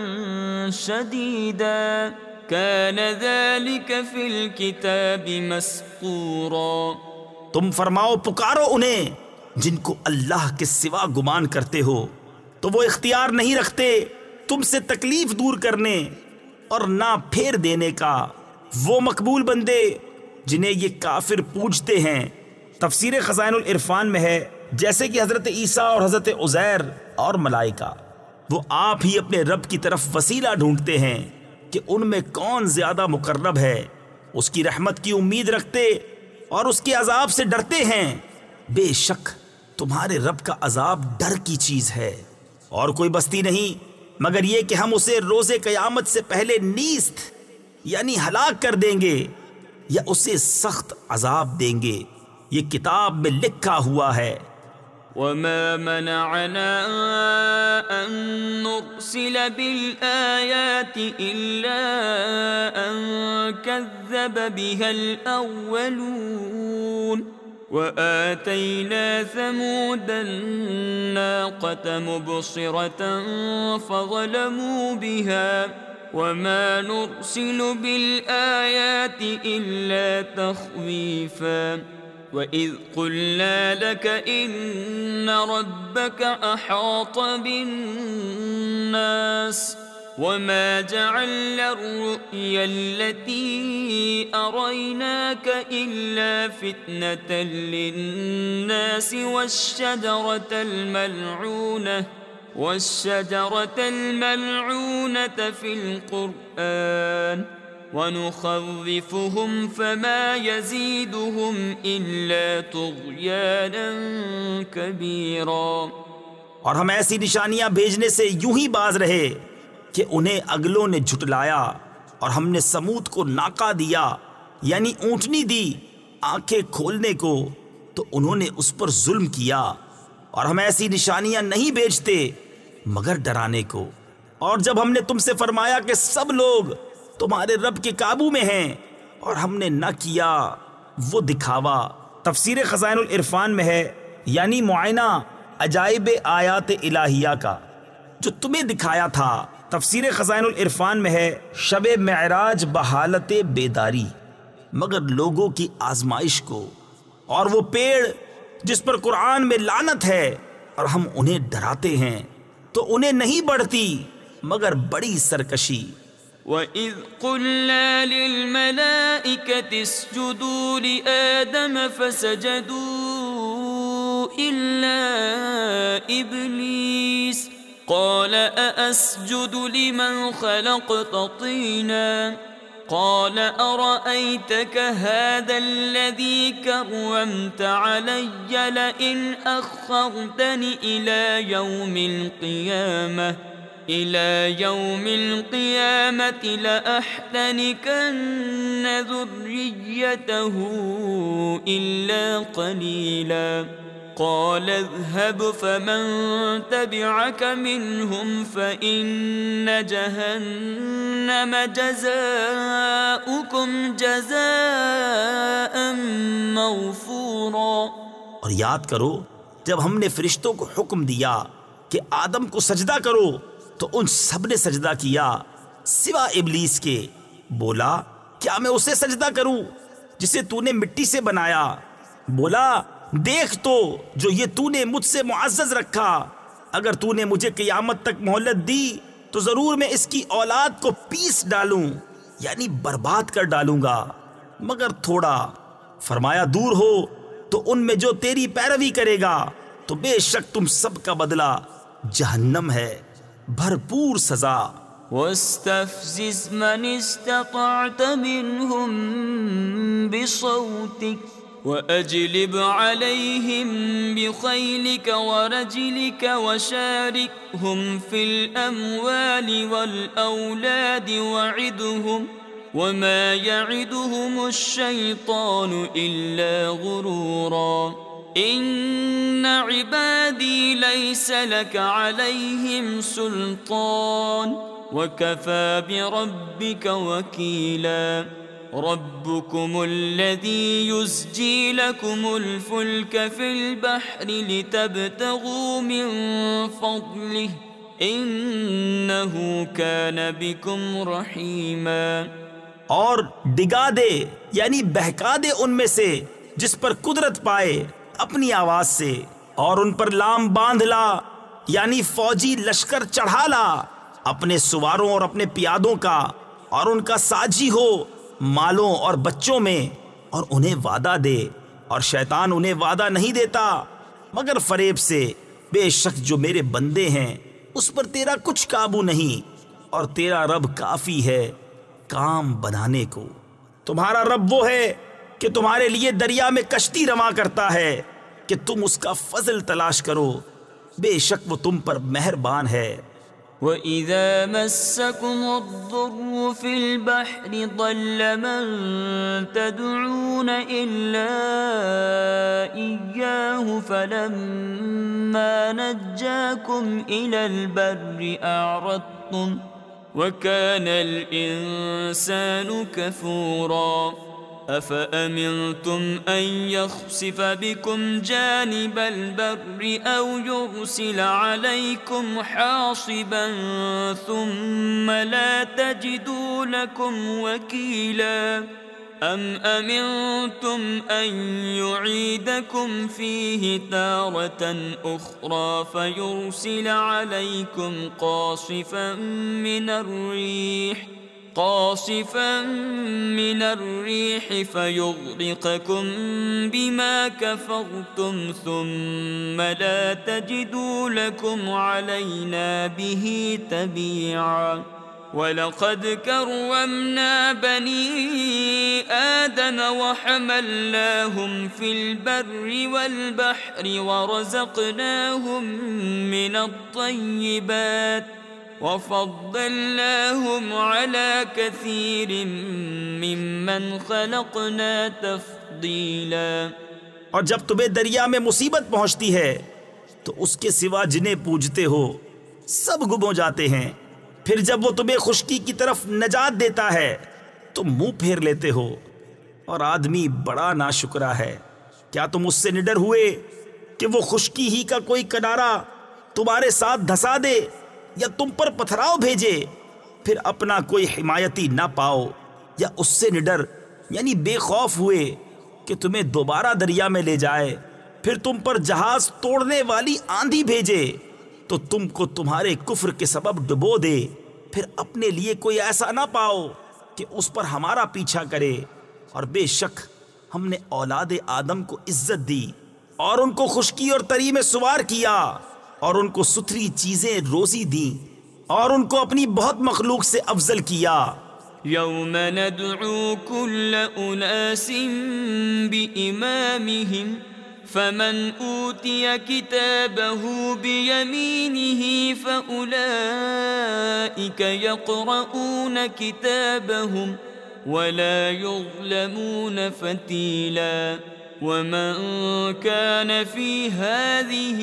شَدِيدًا كَانَ ذَلِكَ فِي الْكِتَابِ مَسْطُورًا۔ تم فرماؤ پکارو انہیں جن کو اللہ کے سوا گمان کرتے ہو، تو وہ اختیار نہیں رکھتے تم سے تکلیف دور کرنے اور نہ پھیر دینے کا، وہ مقبول بندے جنہیں یہ کافر پوجتے ہیں۔ تفسیر خزائن العرفان میں ہے جیسے کہ حضرت عیسیٰ اور حضرت عزیر اور ملائکہ وہ آپ ہی اپنے رب کی طرف وسیلہ ڈھونڈتے ہیں کہ ان میں کون زیادہ مقرب ہے، اس کی رحمت کی امید رکھتے اور اس کے عذاب سے ڈرتے ہیں۔ بے شک تمہارے رب کا عذاب ڈر کی چیز ہے، اور کوئی بستی نہیں مگر یہ کہ ہم اسے روز قیامت سے پہلے نیست یعنی ہلاک کر دیں گے یا اسے سخت عذاب دیں گے، یہ کتاب میں لکھا ہوا ہے۔ وَمَا مَنَعَنَا أَن نُرْسِلَ بِالْآيَاتِ إِلَّا أَن كَذَّبَ بِهَا الْأَوَّلُونَ وَآتَيْنَا ثَمُودَ النَّاقَةَ مُبْصِرَةً فَظَلَمُوا بِهَا وَمَا نُرْسِلُ بِالْآيَاتِ إِلَّا تَخْوِيفًا وَإِذْ قُلْنَا لَكَ إِنَّ رَبَّكَ أَحَاطَ بِالنَّاسِ وَمَا جَعَلْنَا الرُّؤْيَا الَّتِي أَرَيْنَاكَ إِلَّا فِتْنَةً لِلنَّاسِ وَالشَّجَرَةَ الْمَلْعُونَةَ وَالشَّجَرَةَ الْمَلْعُونَةَ فِي الْقُرْآنِ وَنُخَوِّفُهُمْ فَمَا يَزِيدُهُمْ إِلَّا طُغْيَانًا كَبِيرًا۔ اور ہم ایسی نشانیاں بھیجنے سے یوں ہی باز رہے کہ انہیں اگلوں نے جھٹلایا، اور ہم نے سمود کو ناقہ دیا یعنی اونٹنی دی آنکھیں کھولنے کو، تو انہوں نے اس پر ظلم کیا۔ اور ہم ایسی نشانیاں نہیں بھیجتے مگر ڈرانے کو۔ اور جب ہم نے تم سے فرمایا کہ سب لوگ تمہارے رب کے قابو میں ہیں، اور ہم نے نہ کیا وہ دکھاوا۔ تفسیر خزائن العرفان میں ہے یعنی معائنہ عجائب آیات الہیہ کا جو تمہیں دکھایا تھا۔ تفسیر خزائن العرفان میں ہے شب معراج بحالت بیداری، مگر لوگوں کی آزمائش کو۔ اور وہ پیڑ جس پر قرآن میں لعنت ہے اور ہم انہیں ڈراتے ہیں تو انہیں نہیں بڑھتی مگر بڑی سرکشی۔ وَإِذْ قُلْنَا لِلْمَلَائِكَةِ اسْجُدُوا لِآدَمَ فَسَجَدُوا إِلَّا إِبْلِيسَ قَالَ أَأَسْجُدُ لِمَنْ خَلَقْتَ طِينًا قَالَ أَرَأَيْتَكَ هَذَا الَّذِي كَرَّمْتَ عَلَيَّ لَئِنْ أَخَّرْتَنِ إِلَى يَوْمِ الْقِيَامَةِ إِلَى يَوْمِ الْقِيَامَةِ لَأَحْتَنِكَنَّ ذُرِّيَّتَهُ إِلَّا قَلِيلًا قَالَ اذْهَبْ فَمَن تَبِعَكَ مِنْهُمْ فَإِنَّ جَهَنَّمَ جَزَاؤُكُمْ جَزَاءً مَوْفُورًا۔ اور یاد کرو جب ہم نے فرشتوں کو حکم دیا کہ آدم کو سجدہ کرو تو ان سب نے سجدہ کیا سوا ابلیس کے۔ بولا کیا میں اسے سجدہ کروں جسے تو نے مٹی سے بنایا؟ بولا دیکھ تو جو یہ تو نے مجھ سے معزز رکھا، اگر تو نے مجھے قیامت تک مہلت دی تو ضرور میں اس کی اولاد کو پیس ڈالوں یعنی برباد کر ڈالوں گا مگر تھوڑا۔ فرمایا دور ہو تو ان میں جو تیری پیروی کرے گا تو بے شک تم سب کا بدلہ جہنم ہے، بھرپور سزا۔ وَاسْتَفْزِزْ مَنِ اسْتَطَعْتَ مِنْهُمْ بِصَوْتِكَ وَأَجْلِبْ عَلَيْهِمْ بِخَيْلِكَ وَرَجِلِكَ وَشَارِكْهُمْ فِي الْأَمْوَالِ وَالْأَوْلَادِ وَعِدْهُمْ وَمَا يَعِدُهُمُ الشَّيْطَانُ إِلَّا غُرُورًا إِنَّ عِبَادِي لَيْسَ لَكَ عَلَيْهِمْ سُلْطَانٌ وَكَفَى بِرَبِّكَ وَكِيلًا رَبُّكُمُ الَّذِي يُزْجِي لَكُمُ الْفُلْكَ فِي الْبَحْرِ لِتَبْتَغُوا مِنْ فَضْلِهِ إِنَّهُ كَانَ بِكُمْ رَحِيمًا۔ اور ڈگا دے یعنی بہکا دے ان میں سے جس پر قدرت پائے اپنی آواز سے، اور ان پر لام باندھ لا یعنی فوجی لشکر چڑھا لا اپنے سواروں اور اپنے پیادوں کا، اور ان کا ساجی ہو مالوں اور بچوں میں، اور انہیں وعدہ دے، اور شیطان انہیں وعدہ نہیں دیتا مگر فریب سے۔ بے شک جو میرے بندے ہیں اس پر تیرا کچھ قابو نہیں، اور تیرا رب کافی ہے کام بنانے کو۔ تمہارا رب وہ ہے کہ تمہارے لیے دریا میں کشتی رواں کرتا ہے کہ تم اس کا فضل تلاش کرو، بے شک وہ تم پر مہربان ہے۔ وَإِذَا مَسَّكُمُ الضُّرُّ فِي الْبَحْرِ ضَلَّ مَن تَدْعُونَ إِلَّا إِيَّاهُ فَلَمَّا نَجَّاكُمْ إِلَى الْبَرِّ أَعْرَضْتُمْ وَكَانَ الْإِنسَانُ كَفُورًا أَفَأَمِنْتُمْ أَنْ يَخْسِفَ بِكُمْ جَانِبَ الْبَرِّ أَوْ يُرْسِلَ عَلَيْكُمْ حَاصِبًا ثُمَّ لَا تَجِدُوا لَكُمْ وَكِيلًا۔ أم أمنتم أن يعيدكم فيه تارة أخرى فيرسل عليكم قاصفا من الريح قاصفا من الريح فيغرقكم بما كفرتم ثم لا تجدوا لكم علينا به تبيعا وَلَقَدْ كَرَّمْنَا بَنِي آدَمَ وَحَمَلْنَاهُمْ فِي الْبَرِّ وَالْبَحْرِ وَرَزَقْنَاهُمْ مِنَ الطَّيِّبَاتِ وَفَضَّلْنَاهُمْ عَلَى كَثِيرٍ مِّمَّنْ خَلَقْنَا تَفْضِيلًا۔ اور جب تمہیں دریا میں مصیبت پہنچتی ہے تو اس کے سوا جنہیں پوجتے ہو سب گم ہو جاتے ہیں، پھر جب وہ تمہیں خشکی کی طرف نجات دیتا ہے تو منہ پھیر لیتے ہو، اور آدمی بڑا ناشکرا ہے۔ کیا تم اس سے نڈر ہوئے کہ وہ خشکی ہی کا کوئی کنارہ تمہارے ساتھ دھسا دے یا تم پر پتھراؤ بھیجے، پھر اپنا کوئی حمایتی نہ پاؤ؟ یا اس سے نڈر یعنی بے خوف ہوئے کہ تمہیں دوبارہ دریا میں لے جائے، پھر تم پر جہاز توڑنے والی آندھی بھیجے تو تم کو تمہارے کفر کے سبب ڈبو دے، پھر اپنے لیے کوئی ایسا نہ پاؤ کہ اس پر ہمارا پیچھا کرے؟ اور بے شک ہم نے اولاد آدم کو عزت دی اور ان کو خشکی اور تری میں سوار کیا اور ان کو ستھری چیزیں روزی دیں اور ان کو اپنی بہت مخلوق سے افضل کیا۔ یوم ندعو کل اناس بإمامہم فمن أوتي كتابه بيمينه فأولئك يقرؤون كتابهم ولا يظلمون فتيلا ومن كان في هذه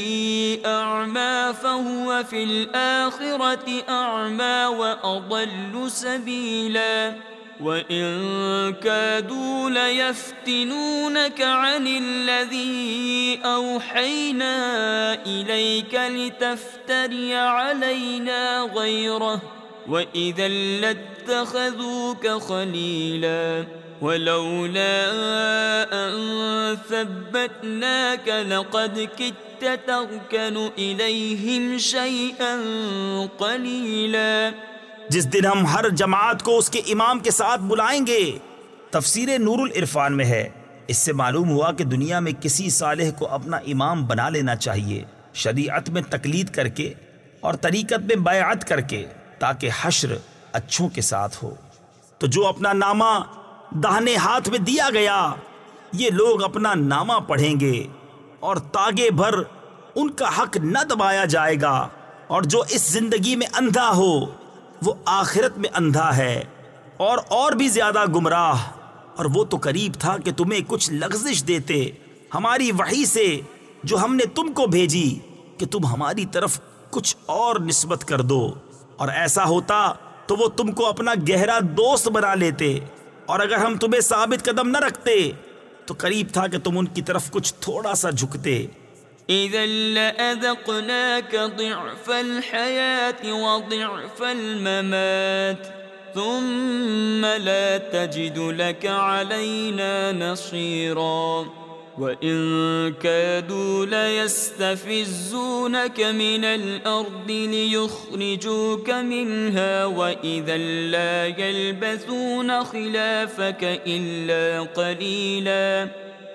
أعمى فهو في الآخرة أعمى وأضل سبيلا وَإِن كَادُوا لَيَفْتِنُونَكَ عَنِ الَّذِي أَوْحَيْنَا إِلَيْكَ لِتَفْتَرِيَ عَلَيْنَا غَيْرَهُ وَإِذًا لَاتَّخَذُوكَ خَلِيلًا وَلَوْلَا أَن ثَبَّتْنَاكَ لَقَدْ كِدتَّ تَرْكَنُ إِلَيْهِمْ شَيْئًا قَلِيلًا۔ جس دن ہم ہر جماعت کو اس کے امام کے ساتھ بلائیں گے۔ تفسیر نور العرفان میں ہے، اس سے معلوم ہوا کہ دنیا میں کسی صالح کو اپنا امام بنا لینا چاہیے، شریعت میں تقلید کر کے اور طریقت میں بیعت کر کے، تاکہ حشر اچھوں کے ساتھ ہو۔ تو جو اپنا نامہ داہنے ہاتھ میں دیا گیا، یہ لوگ اپنا نامہ پڑھیں گے اور تاگے بھر ان کا حق نہ دبایا جائے گا، اور جو اس زندگی میں اندھا ہو وہ آخرت میں اندھا ہے اور اور بھی زیادہ گمراہ۔ اور وہ تو قریب تھا کہ تمہیں کچھ لغزش دیتے ہماری وحی سے جو ہم نے تم کو بھیجی، کہ تم ہماری طرف کچھ اور نسبت کر دو، اور ایسا ہوتا تو وہ تم کو اپنا گہرا دوست بنا لیتے، اور اگر ہم تمہیں ثابت قدم نہ رکھتے تو قریب تھا کہ تم ان کی طرف کچھ تھوڑا سا جھکتے۔ إِذًا لَأَذَقْنَاكَ ضِعْفَ الْحَيَاةِ وَضِعْفَ الْمَمَاتِ ثُمَّ لَا تَجِدُ لَكَ عَلَيْنَا نَصِيرًا وَإِن كَادُوا لَيَسْتَفِزُّونَكَ مِنَ الْأَرْضِ لِيُخْرِجُوكَ مِنْهَا وَإِذًا لَا يَلْبَثُونَ خِلَافَكَ إِلَّا قَلِيلًا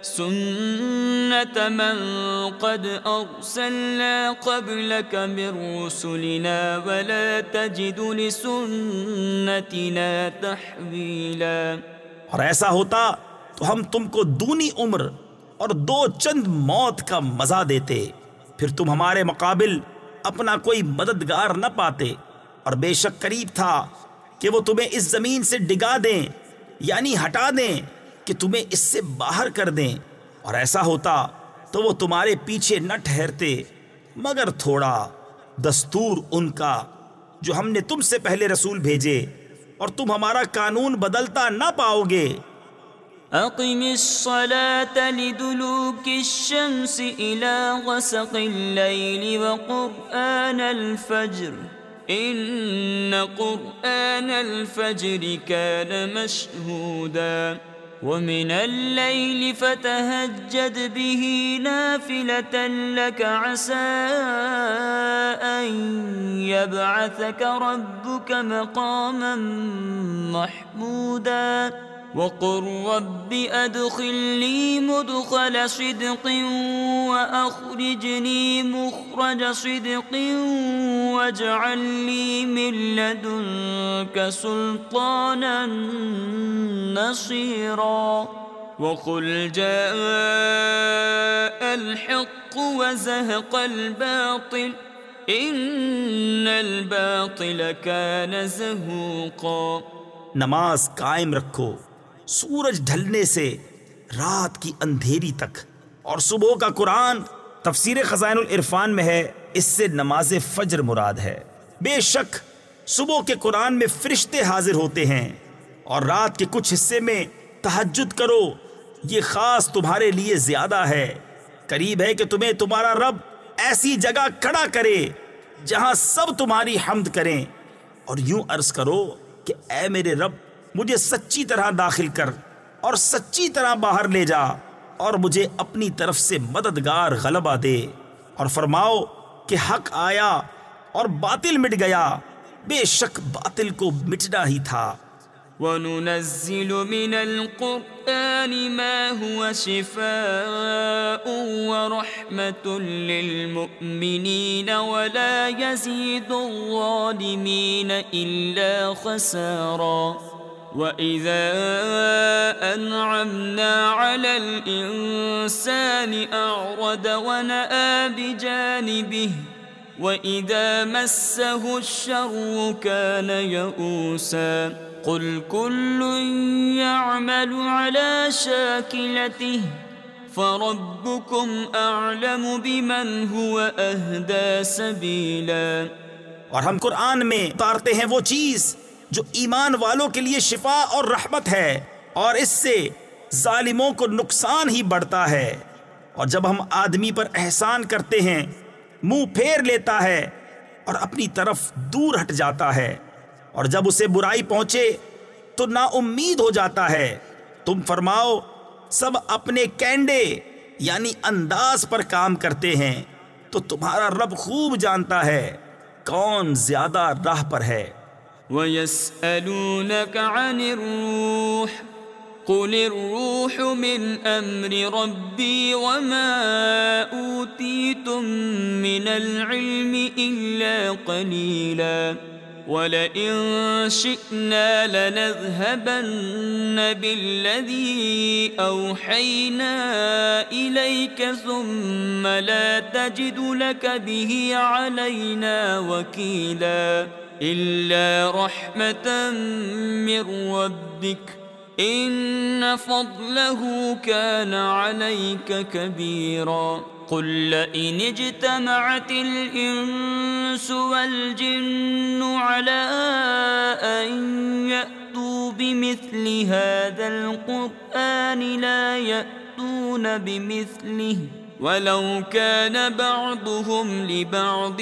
سنة من قد أرسلنا قبلك من رسلنا ولا تجد لسنتنا تحويلا۔ اور ایسا ہوتا تو ہم تم کو دونی عمر اور دو چند موت کا مزہ دیتے، پھر تم ہمارے مقابل اپنا کوئی مددگار نہ پاتے۔ اور بے شک قریب تھا کہ وہ تمہیں اس زمین سے ڈگا دیں، یعنی ہٹا دیں کہ تمہیں اس سے باہر کر دیں، اور ایسا ہوتا تو وہ تمہارے پیچھے نہ ٹھہرتے مگر تھوڑا۔ دستور ان کا جو ہم نے تم سے پہلے رسول بھیجے، اور تم ہمارا قانون بدلتا نہ پاؤ گے۔ اقم الصلاة لدلوك الشمس إلى غسق الليل وقرآن الفجر إن قرآن الفجر كان مشهودا ومن الليل فتهجد به نافلة لك عسى أن يبعثك ربك مقاما محمودا وقل رب أدخلني مدخل صدق وأخرجني مخرج صدق واجعل لي من لدنك سلطانا نصيرا وقل جاء الحق وزهق الباطل إن الباطل كان زهوقا. نماز قائم رکھو سورج ڈھلنے سے رات کی اندھیری تک. اور صبح کا قرآن تفسیر خزائن العرفان میں ہے، اس سے نماز فجر مراد ہے. بے شک صبح کے قرآن میں فرشتے حاضر ہوتے ہیں، اور رات کے کچھ حصے میں تہجد کرو، یہ خاص تمہارے لیے زیادہ ہے. قریب ہے کہ تمہیں تمہارا رب ایسی جگہ کھڑا کرے جہاں سب تمہاری حمد کریں، اور یوں عرض کرو کہ اے میرے رب مجھے سچی طرح داخل کر اور سچی طرح باہر لے جا، اور مجھے اپنی طرف سے مددگار غلبہ دے. اور فرماؤ کہ حق آیا اور باطل مٹ گیا، بے شک باطل کو مٹنا ہی تھا. وَنُنَزِّلُ مِنَ الْقُرْآنِ مَا هُوَ شِفَاءٌ وَرَحْمَةٌ لِّلْمُؤْمِنِينَ وَلَا يَزِيدُ الظَّالِمِينَ إِلَّا خَسَارًا. وَإِذَا أَنْعَمْنَا عَلَى الْإِنسَانِ أَعْرَضَ وَنَأَىٰ بِجَانِبِهِ وَإِذَا مَسَّهُ الشَّرُّ كَانَ يَئُوسًا. قل كل يعمل على شاكلته فربكم أعلم بمن هو أهدى سبيلا. اور ہم قرآن میں اتارتے ہیں وہ چیز جو ایمان والوں کے لیے شفا اور رحمت ہے، اور اس سے ظالموں کو نقصان ہی بڑھتا ہے. اور جب ہم آدمی پر احسان کرتے ہیں منہ پھیر لیتا ہے اور اپنی طرف دور ہٹ جاتا ہے، اور جب اسے برائی پہنچے تو نا امید ہو جاتا ہے. تم فرماؤ سب اپنے کینڈے یعنی انداز پر کام کرتے ہیں، تو تمہارا رب خوب جانتا ہے کون زیادہ راہ پر ہے. وَيَسْأَلُونَكَ عَنِ الرُّوحِ قُلِ الرُّوحُ مِنْ أَمْرِ رَبِّي وَمَا أُوتِيتُم مِّنَ الْعِلْمِ إِلَّا قَلِيلًا وَلَئِن شِئْنَا لَنَذْهَبَنَّ بِالَّذِي أَوْحَيْنَا إِلَيْكَ ثُمَّ لَا تَجِدُ لَكَ بِهِ عَلَيْنَا وَكِيلًا إِلَّا رَحْمَةً مِّن رَّبِّكَ إِنَّ فَضْلَهُ كَانَ عَلَيْكَ كَبِيرًا. قل لئن اجتمعت الإنس والجن على أن يأتوا بمثل هذا القرآن لا يأتون بمثله ولو كان بعضهم لبعض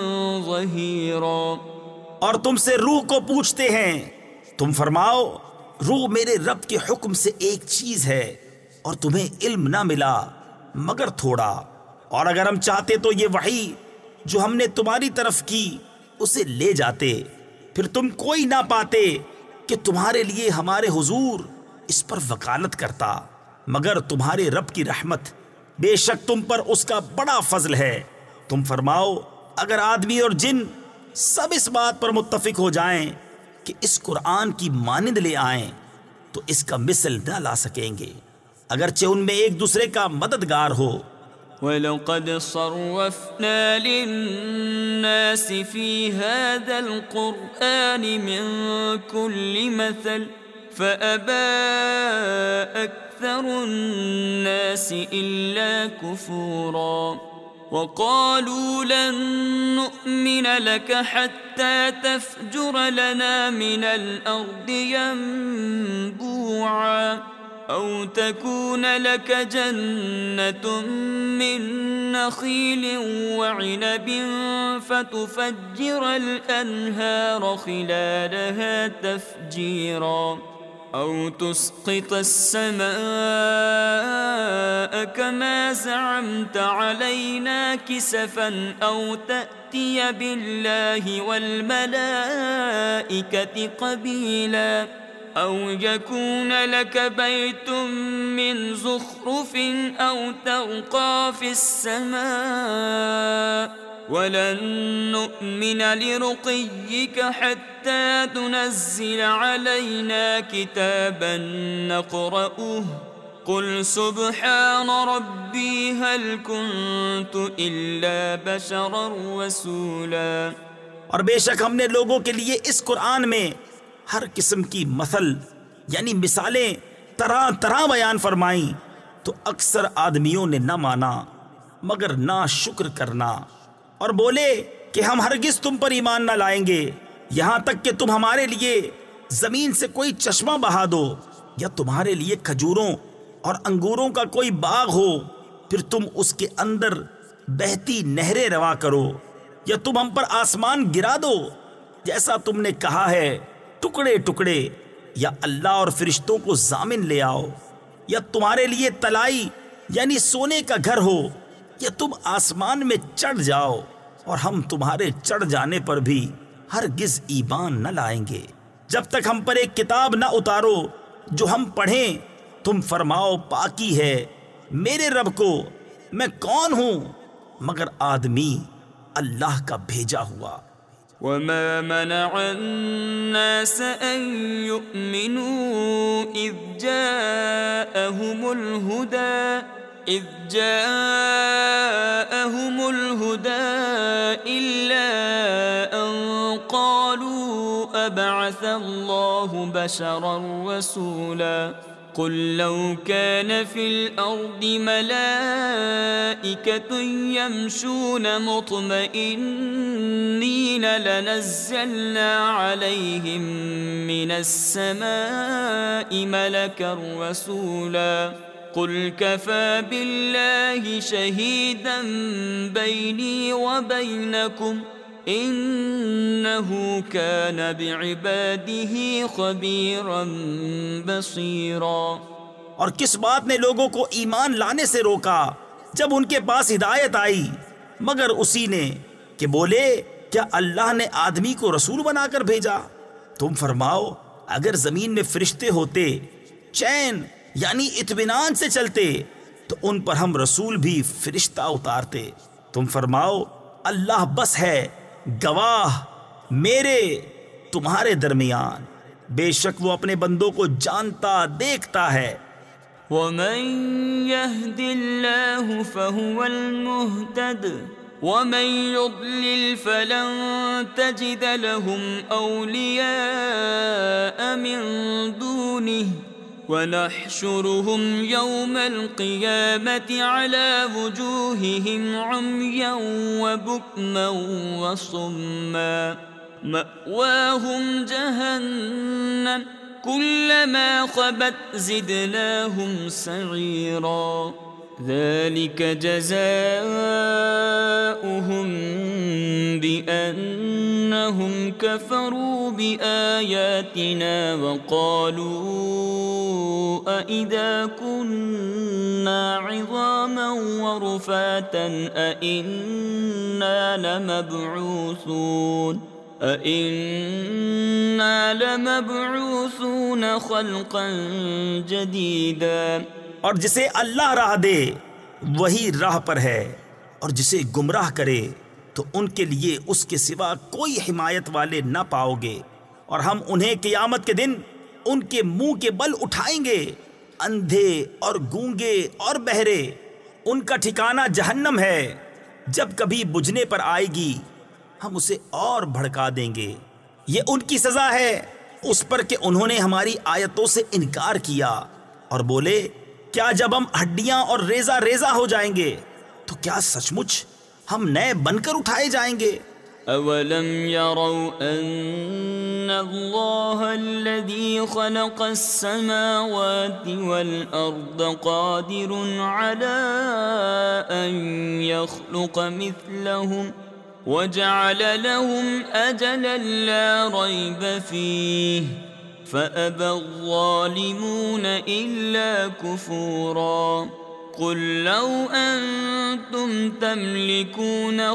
ظهيرا. اور تم سے روح کو پوچھتے ہیں، تم فرماؤ روح میرے رب کے حکم سے ایک چیز ہے، اور تمہیں علم نہ ملا مگر تھوڑا. اور اگر ہم چاہتے تو یہ وحی جو ہم نے تمہاری طرف کی اسے لے جاتے، پھر تم کوئی نہ پاتے کہ تمہارے لیے ہمارے حضور اس پر وکالت کرتا مگر تمہارے رب کی رحمت، بے شک تم پر اس کا بڑا فضل ہے. تم فرماؤ اگر آدمی اور جن سب اس بات پر متفق ہو جائیں کہ اس قرآن کی مانند لے آئیں تو اس کا مثل نہ لا سکیں گے، اگرچہ ان میں ایک دوسرے کا مددگار ہو. وَلَقَدْ صَرَّفْنَا لِلنَّاسِ فِي هَذَا الْقُرْآنِ مِنْ كُلِّ مَثَلٍ فَأَبَى أَكْثَرُ النَّاسِ إِلَّا كُفُورًا. وَقَالُوا لَن نُّؤْمِنَ لَكَ حَتَّى تَفْجُرَ لَنَا مِنَ الْأَرْضِ يَنبُوعًا أو تكون لك جنة من نخيل وعنب فتفجر الأنهار خلالها تفجيرا أو تسقط السماء كما زعمت علينا كسفا أو تأتي بالله والملائكة قبيلا أو يكون لك بيت من زخرف أو ترقى في السماء ولن نؤمن لرقيك حتى تنزل علينا كتابا نقرأه قل سبحان ربي هل كنت إلا بشرا رسولا۔ اور بے شک ہم نے لوگوں کے لیے اس قرآن میں ہر قسم کی مثل یعنی مثالیں طرح طرح بیان فرمائیں، تو اکثر آدمیوں نے نہ مانا مگر نہ شکر کرنا، اور بولے کہ ہم ہرگز تم پر ایمان نہ لائیں گے یہاں تک کہ تم ہمارے لیے زمین سے کوئی چشمہ بہا دو یا تمہارے لیے کھجوروں اور انگوروں کا کوئی باغ ہو، پھر تم اس کے اندر بہتی نہریں روا کرو، یا تم ہم پر آسمان گرا دو جیسا تم نے کہا ہے ٹکڑے ٹکڑے، یا اللہ اور فرشتوں کو ضامن لے آؤ، یا تمہارے لیے تلائی یعنی سونے کا گھر ہو، یا تم آسمان میں چڑھ جاؤ اور ہم تمہارے چڑھ جانے پر بھی ہرگز ایمان نہ لائیں گے جب تک ہم پر ایک کتاب نہ اتارو جو ہم پڑھیں۔ تم فرماؤ پاکی ہے میرے رب کو، میں کون ہوں مگر آدمی اللہ کا بھیجا ہوا۔ وما منع الناس أن يؤمنوا إذ جاءهم الهدى إذ جاءهم الهدى إلا أن قالوا أبعث الله بشرا رسولا قل لو كان في الأرض ملائكة يمشون مطمئنين لنزلنا عليهم من السماء ملكا رسولا قل كفى بالله شهيدا بيني وبينكم إنه كان بعباده خبيرا بصيرا۔ اور کس بات نے لوگوں کو ایمان لانے سے روکا جب ان کے پاس ہدایت آئی مگر اسی نے کہ بولے کیا اللہ نے آدمی کو رسول بنا کر بھیجا؟ تم فرماؤ اگر زمین میں فرشتے ہوتے چین یعنی اطمینان سے چلتے تو ان پر ہم رسول بھی فرشتہ اتارتے۔ تم فرماؤ اللہ بس ہے گواہ میرے تمہارے درمیان، بے شک وہ اپنے بندوں کو جانتا دیکھتا ہے۔ ومن يهد الله فهو المهتد ومن يضلل فلن تجد لهم أولياء من دونه ونحشرهم يوم القيامة على وجوههم عميا وبكما وصما مأواهم جهنم كلما خبت زدناهم سعيرا ذلك جزاؤهم بأنهم كفروا بآياتنا وقالوا أئذا كنا عظاما ورفاتا أئنا لمبعوثون أئنا لمبعوثون خلقا جديدا۔ اور جسے اللہ راہ دے وہی راہ پر ہے، اور جسے گمراہ کرے تو ان کے لیے اس کے سوا کوئی حمایت والے نہ پاؤ گے، اور ہم انہیں قیامت کے دن ان کے منہ کے بل اٹھائیں گے، اندھے اور گونگے اور بہرے، ان کا ٹھکانہ جہنم ہے، جب کبھی بجھنے پر آئے گی ہم اسے اور بھڑکا دیں گے۔ یہ ان کی سزا ہے اس پر کہ انہوں نے ہماری آیتوں سے انکار کیا اور بولے کیا جب ہم ہڈیاں اور ریزہ ریزہ ہو جائیں گے تو کیا سچ مچ ہم نئے بن کر اٹھائے جائیں گے؟ اولم يروا ان الله الذي خلق السماوات والأرض قادر على أن يخلق مثلهم وجعل لهم أجلا لا ريب فيه فأبى الظالمون إلا كفورا قل لو أنتم تملكون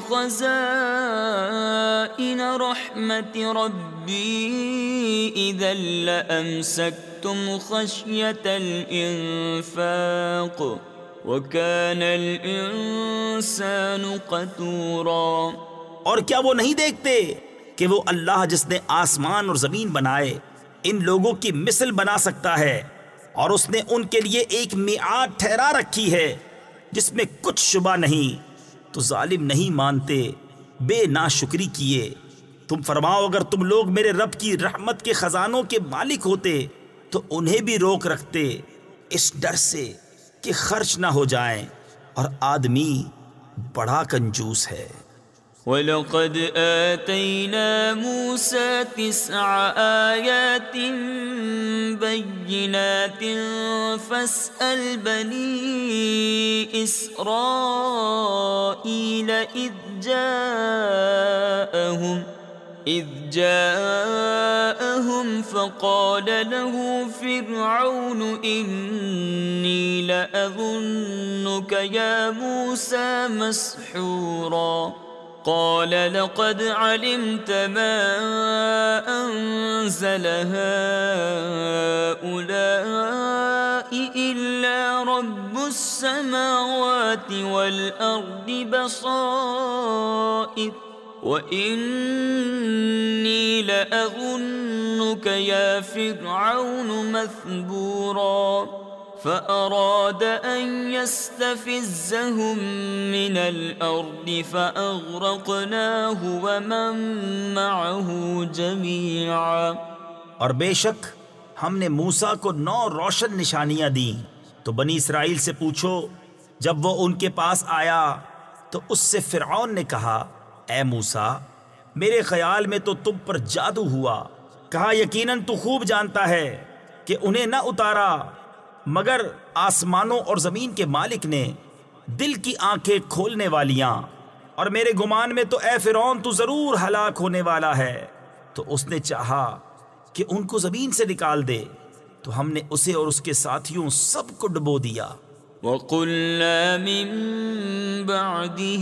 خزائن رحمة ربي إذا لأمسكتم خشية الإنفاق وكان الإنسان قتورا۔ اور کیا وہ نہیں دیکھتے کہ وہ اللہ جس نے آسمان اور زمین بنائے ان لوگوں کی مثل بنا سکتا ہے، اور اس نے ان کے لیے ایک میعاد ٹھہرا رکھی ہے جس میں کچھ شبہ نہیں، تو ظالم نہیں مانتے، بے ناشکری کیے۔ تم فرماؤ اگر تم لوگ میرے رب کی رحمت کے خزانوں کے مالک ہوتے تو انہیں بھی روک رکھتے اس ڈر سے کہ خرچ نہ ہو جائیں، اور آدمی بڑا کنجوس ہے۔ وَلَقَدْ آتَيْنَا مُوسَى تِسْعَ آيَاتٍ بَيِّنَاتٍ فَاسْأَلْ بَنِي إِسْرَائِيلَ إِذْ جَاءَهُمْ إِذْ جَاءَهُمْ فَقَالَ لَهُ فِرْعَوْنُ إِنِّي لَأَظُنُّكَ يَا مُوسَى مَسْحُورًا قال لقد علمت ما أنزل هؤلاء إلا رب السماوات والأرض بصائر وإني لأظنك يا فرعون مثبورا فأراد أن يستفزهم من الأرض فأغرقناه ومن معه جميعا۔ اور بے شک ہم نے موسیٰ کو نو روشن نشانیاں دیں، تو بنی اسرائیل سے پوچھو جب وہ ان کے پاس آیا تو اس سے فرعون نے کہا اے موسیٰ میرے خیال میں تو تم پر جادو ہوا۔ کہا یقیناً تو خوب جانتا ہے کہ انہیں نہ اتارا مگر آسمانوں اور زمین کے مالک نے، دل کی آنکھیں کھولنے والیاں، اور میرے گمان میں تو اے فرعون تو ضرور ہلاک ہونے والا ہے۔ تو اس نے چاہا کہ ان کو زمین سے نکال دے، تو ہم نے اسے اور اس کے ساتھیوں سب کو ڈبو دیا۔ وَقُلْنَا مِن بَعْدِهِ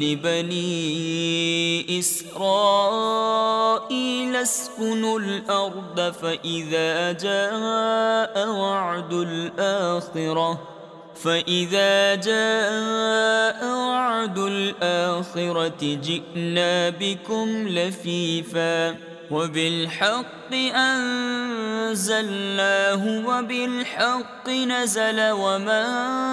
لِبَنِي إِسْرَائِيلَ اسْكُنُوا الْأَرْضَ فَإِذَا جَاءَ وَعْدُ الْآخِرَةِ فَإِذَا جَاءَ وَعْدُ الْآخِرَةِ جِئْنَا بِكُمْ لَفِيفًا وَبِالْحَقِّ أَنزَلْنَاهُ وَبِالْحَقِّ نَزَلَ وَمَا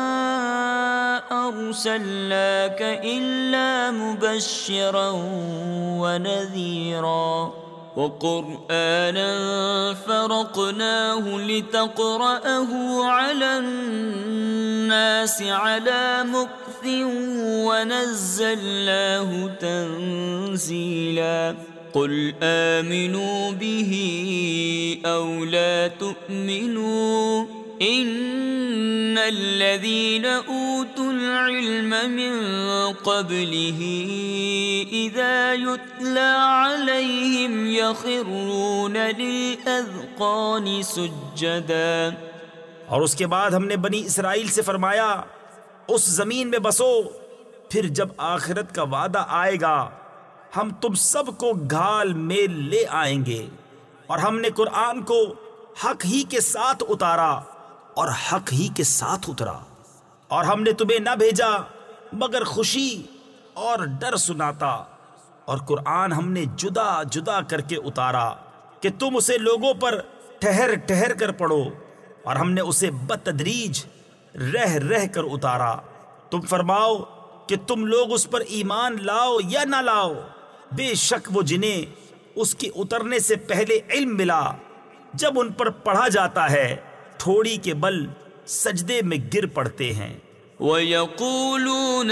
أَرْسَلْنَاكَ إِلَّا مُبَشِّرًا وَنَذِيرًا وَقُرْآنًا فَرَقْنَاهُ لِتَقْرَأَهُ عَلَى النَّاسِ عَلَى مُكْثٍ وَنَزَّلْنَاهُ تَنزِيلًا قل آمنوا به أو لا تؤمنوا إن الذين أوتوا العلم من قبله إذا يتلى عليهم يخرون للأذقان سجدا۔ اور اس کے بعد ہم نے بنی اسرائیل سے فرمایا اس زمین میں بسو، پھر جب آخرت کا وعدہ آئے گا ہم تم سب کو گھال میں لے آئیں گے، اور ہم نے قرآن کو حق ہی کے ساتھ اتارا اور حق ہی کے ساتھ اترا، اور ہم نے تمہیں نہ بھیجا مگر خوشی اور ڈر سناتا، اور قرآن ہم نے جدا جدا کر کے اتارا کہ تم اسے لوگوں پر ٹھہر ٹھہر کر پڑھو، اور ہم نے اسے بتدریج رہ رہ کر اتارا۔ تم فرماؤ کہ تم لوگ اس پر ایمان لاؤ یا نہ لاؤ، بے شک وہ جنہیں اس کے اترنے سے پہلے علم ملا جب ان پر پڑھا جاتا ہے تھوڑی کے بل سجدے میں گر پڑتے ہیں۔ وَيَقُولُونَ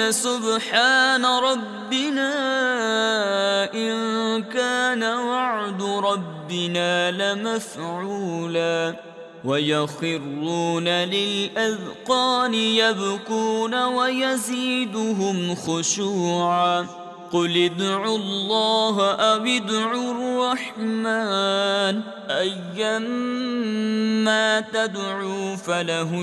سُبْحَانَ رَبِّنَا إِن كَانَ وَعْدُ رَبِّنَا ربنا لمفعولا ويخرون للأذقان يبكون ويزيدهم خشوعا قل ادعوا الله أو ادعوا الرحمن أيما تدعوا فله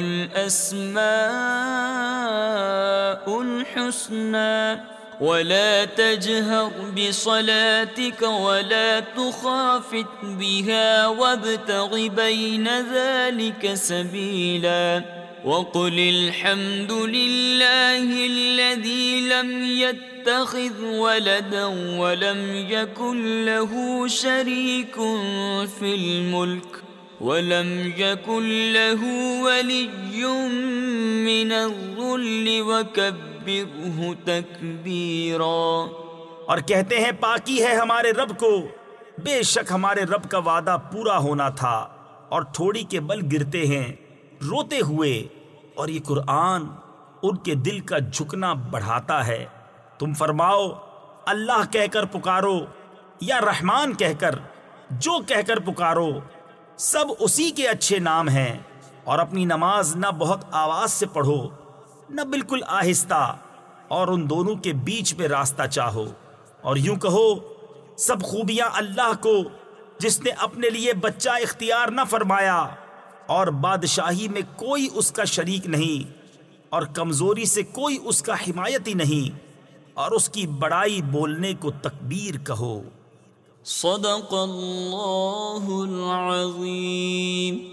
الأسماء الحسنى ولا تجهر بصلاتك ولا تخافت بها وابتغ بين ذلك سبيلا وقل الحمد لله الذي لم يتخذ ولدا ولم يكن له شريك في الملك ولم يكن له ولي من الذل وكبره تكبيرا۔ اور کہتے ہیں پاکی ہے ہمارے رب کو، بے شک ہمارے رب کا وعدہ پورا ہونا تھا، اور تھوڑی کے بل گرتے ہیں روتے ہوئے، اور یہ قرآن ان کے دل کا جھکنا بڑھاتا ہے۔ تم فرماؤ اللہ کہہ کر پکارو یا رحمان کہہ کر، جو کہہ کر پکارو سب اسی کے اچھے نام ہیں، اور اپنی نماز نہ بہت آواز سے پڑھو نہ بالکل آہستہ، اور ان دونوں کے بیچ میں راستہ چاہو، اور یوں کہو سب خوبیاں اللہ کو جس نے اپنے لیے بچہ اختیار نہ فرمایا، اور بادشاہی میں کوئی اس کا شریک نہیں، اور کمزوری سے کوئی اس کا حمایتی نہیں، اور اس کی بڑائی بولنے کو تکبیر کہو۔ صدق اللہ العظیم۔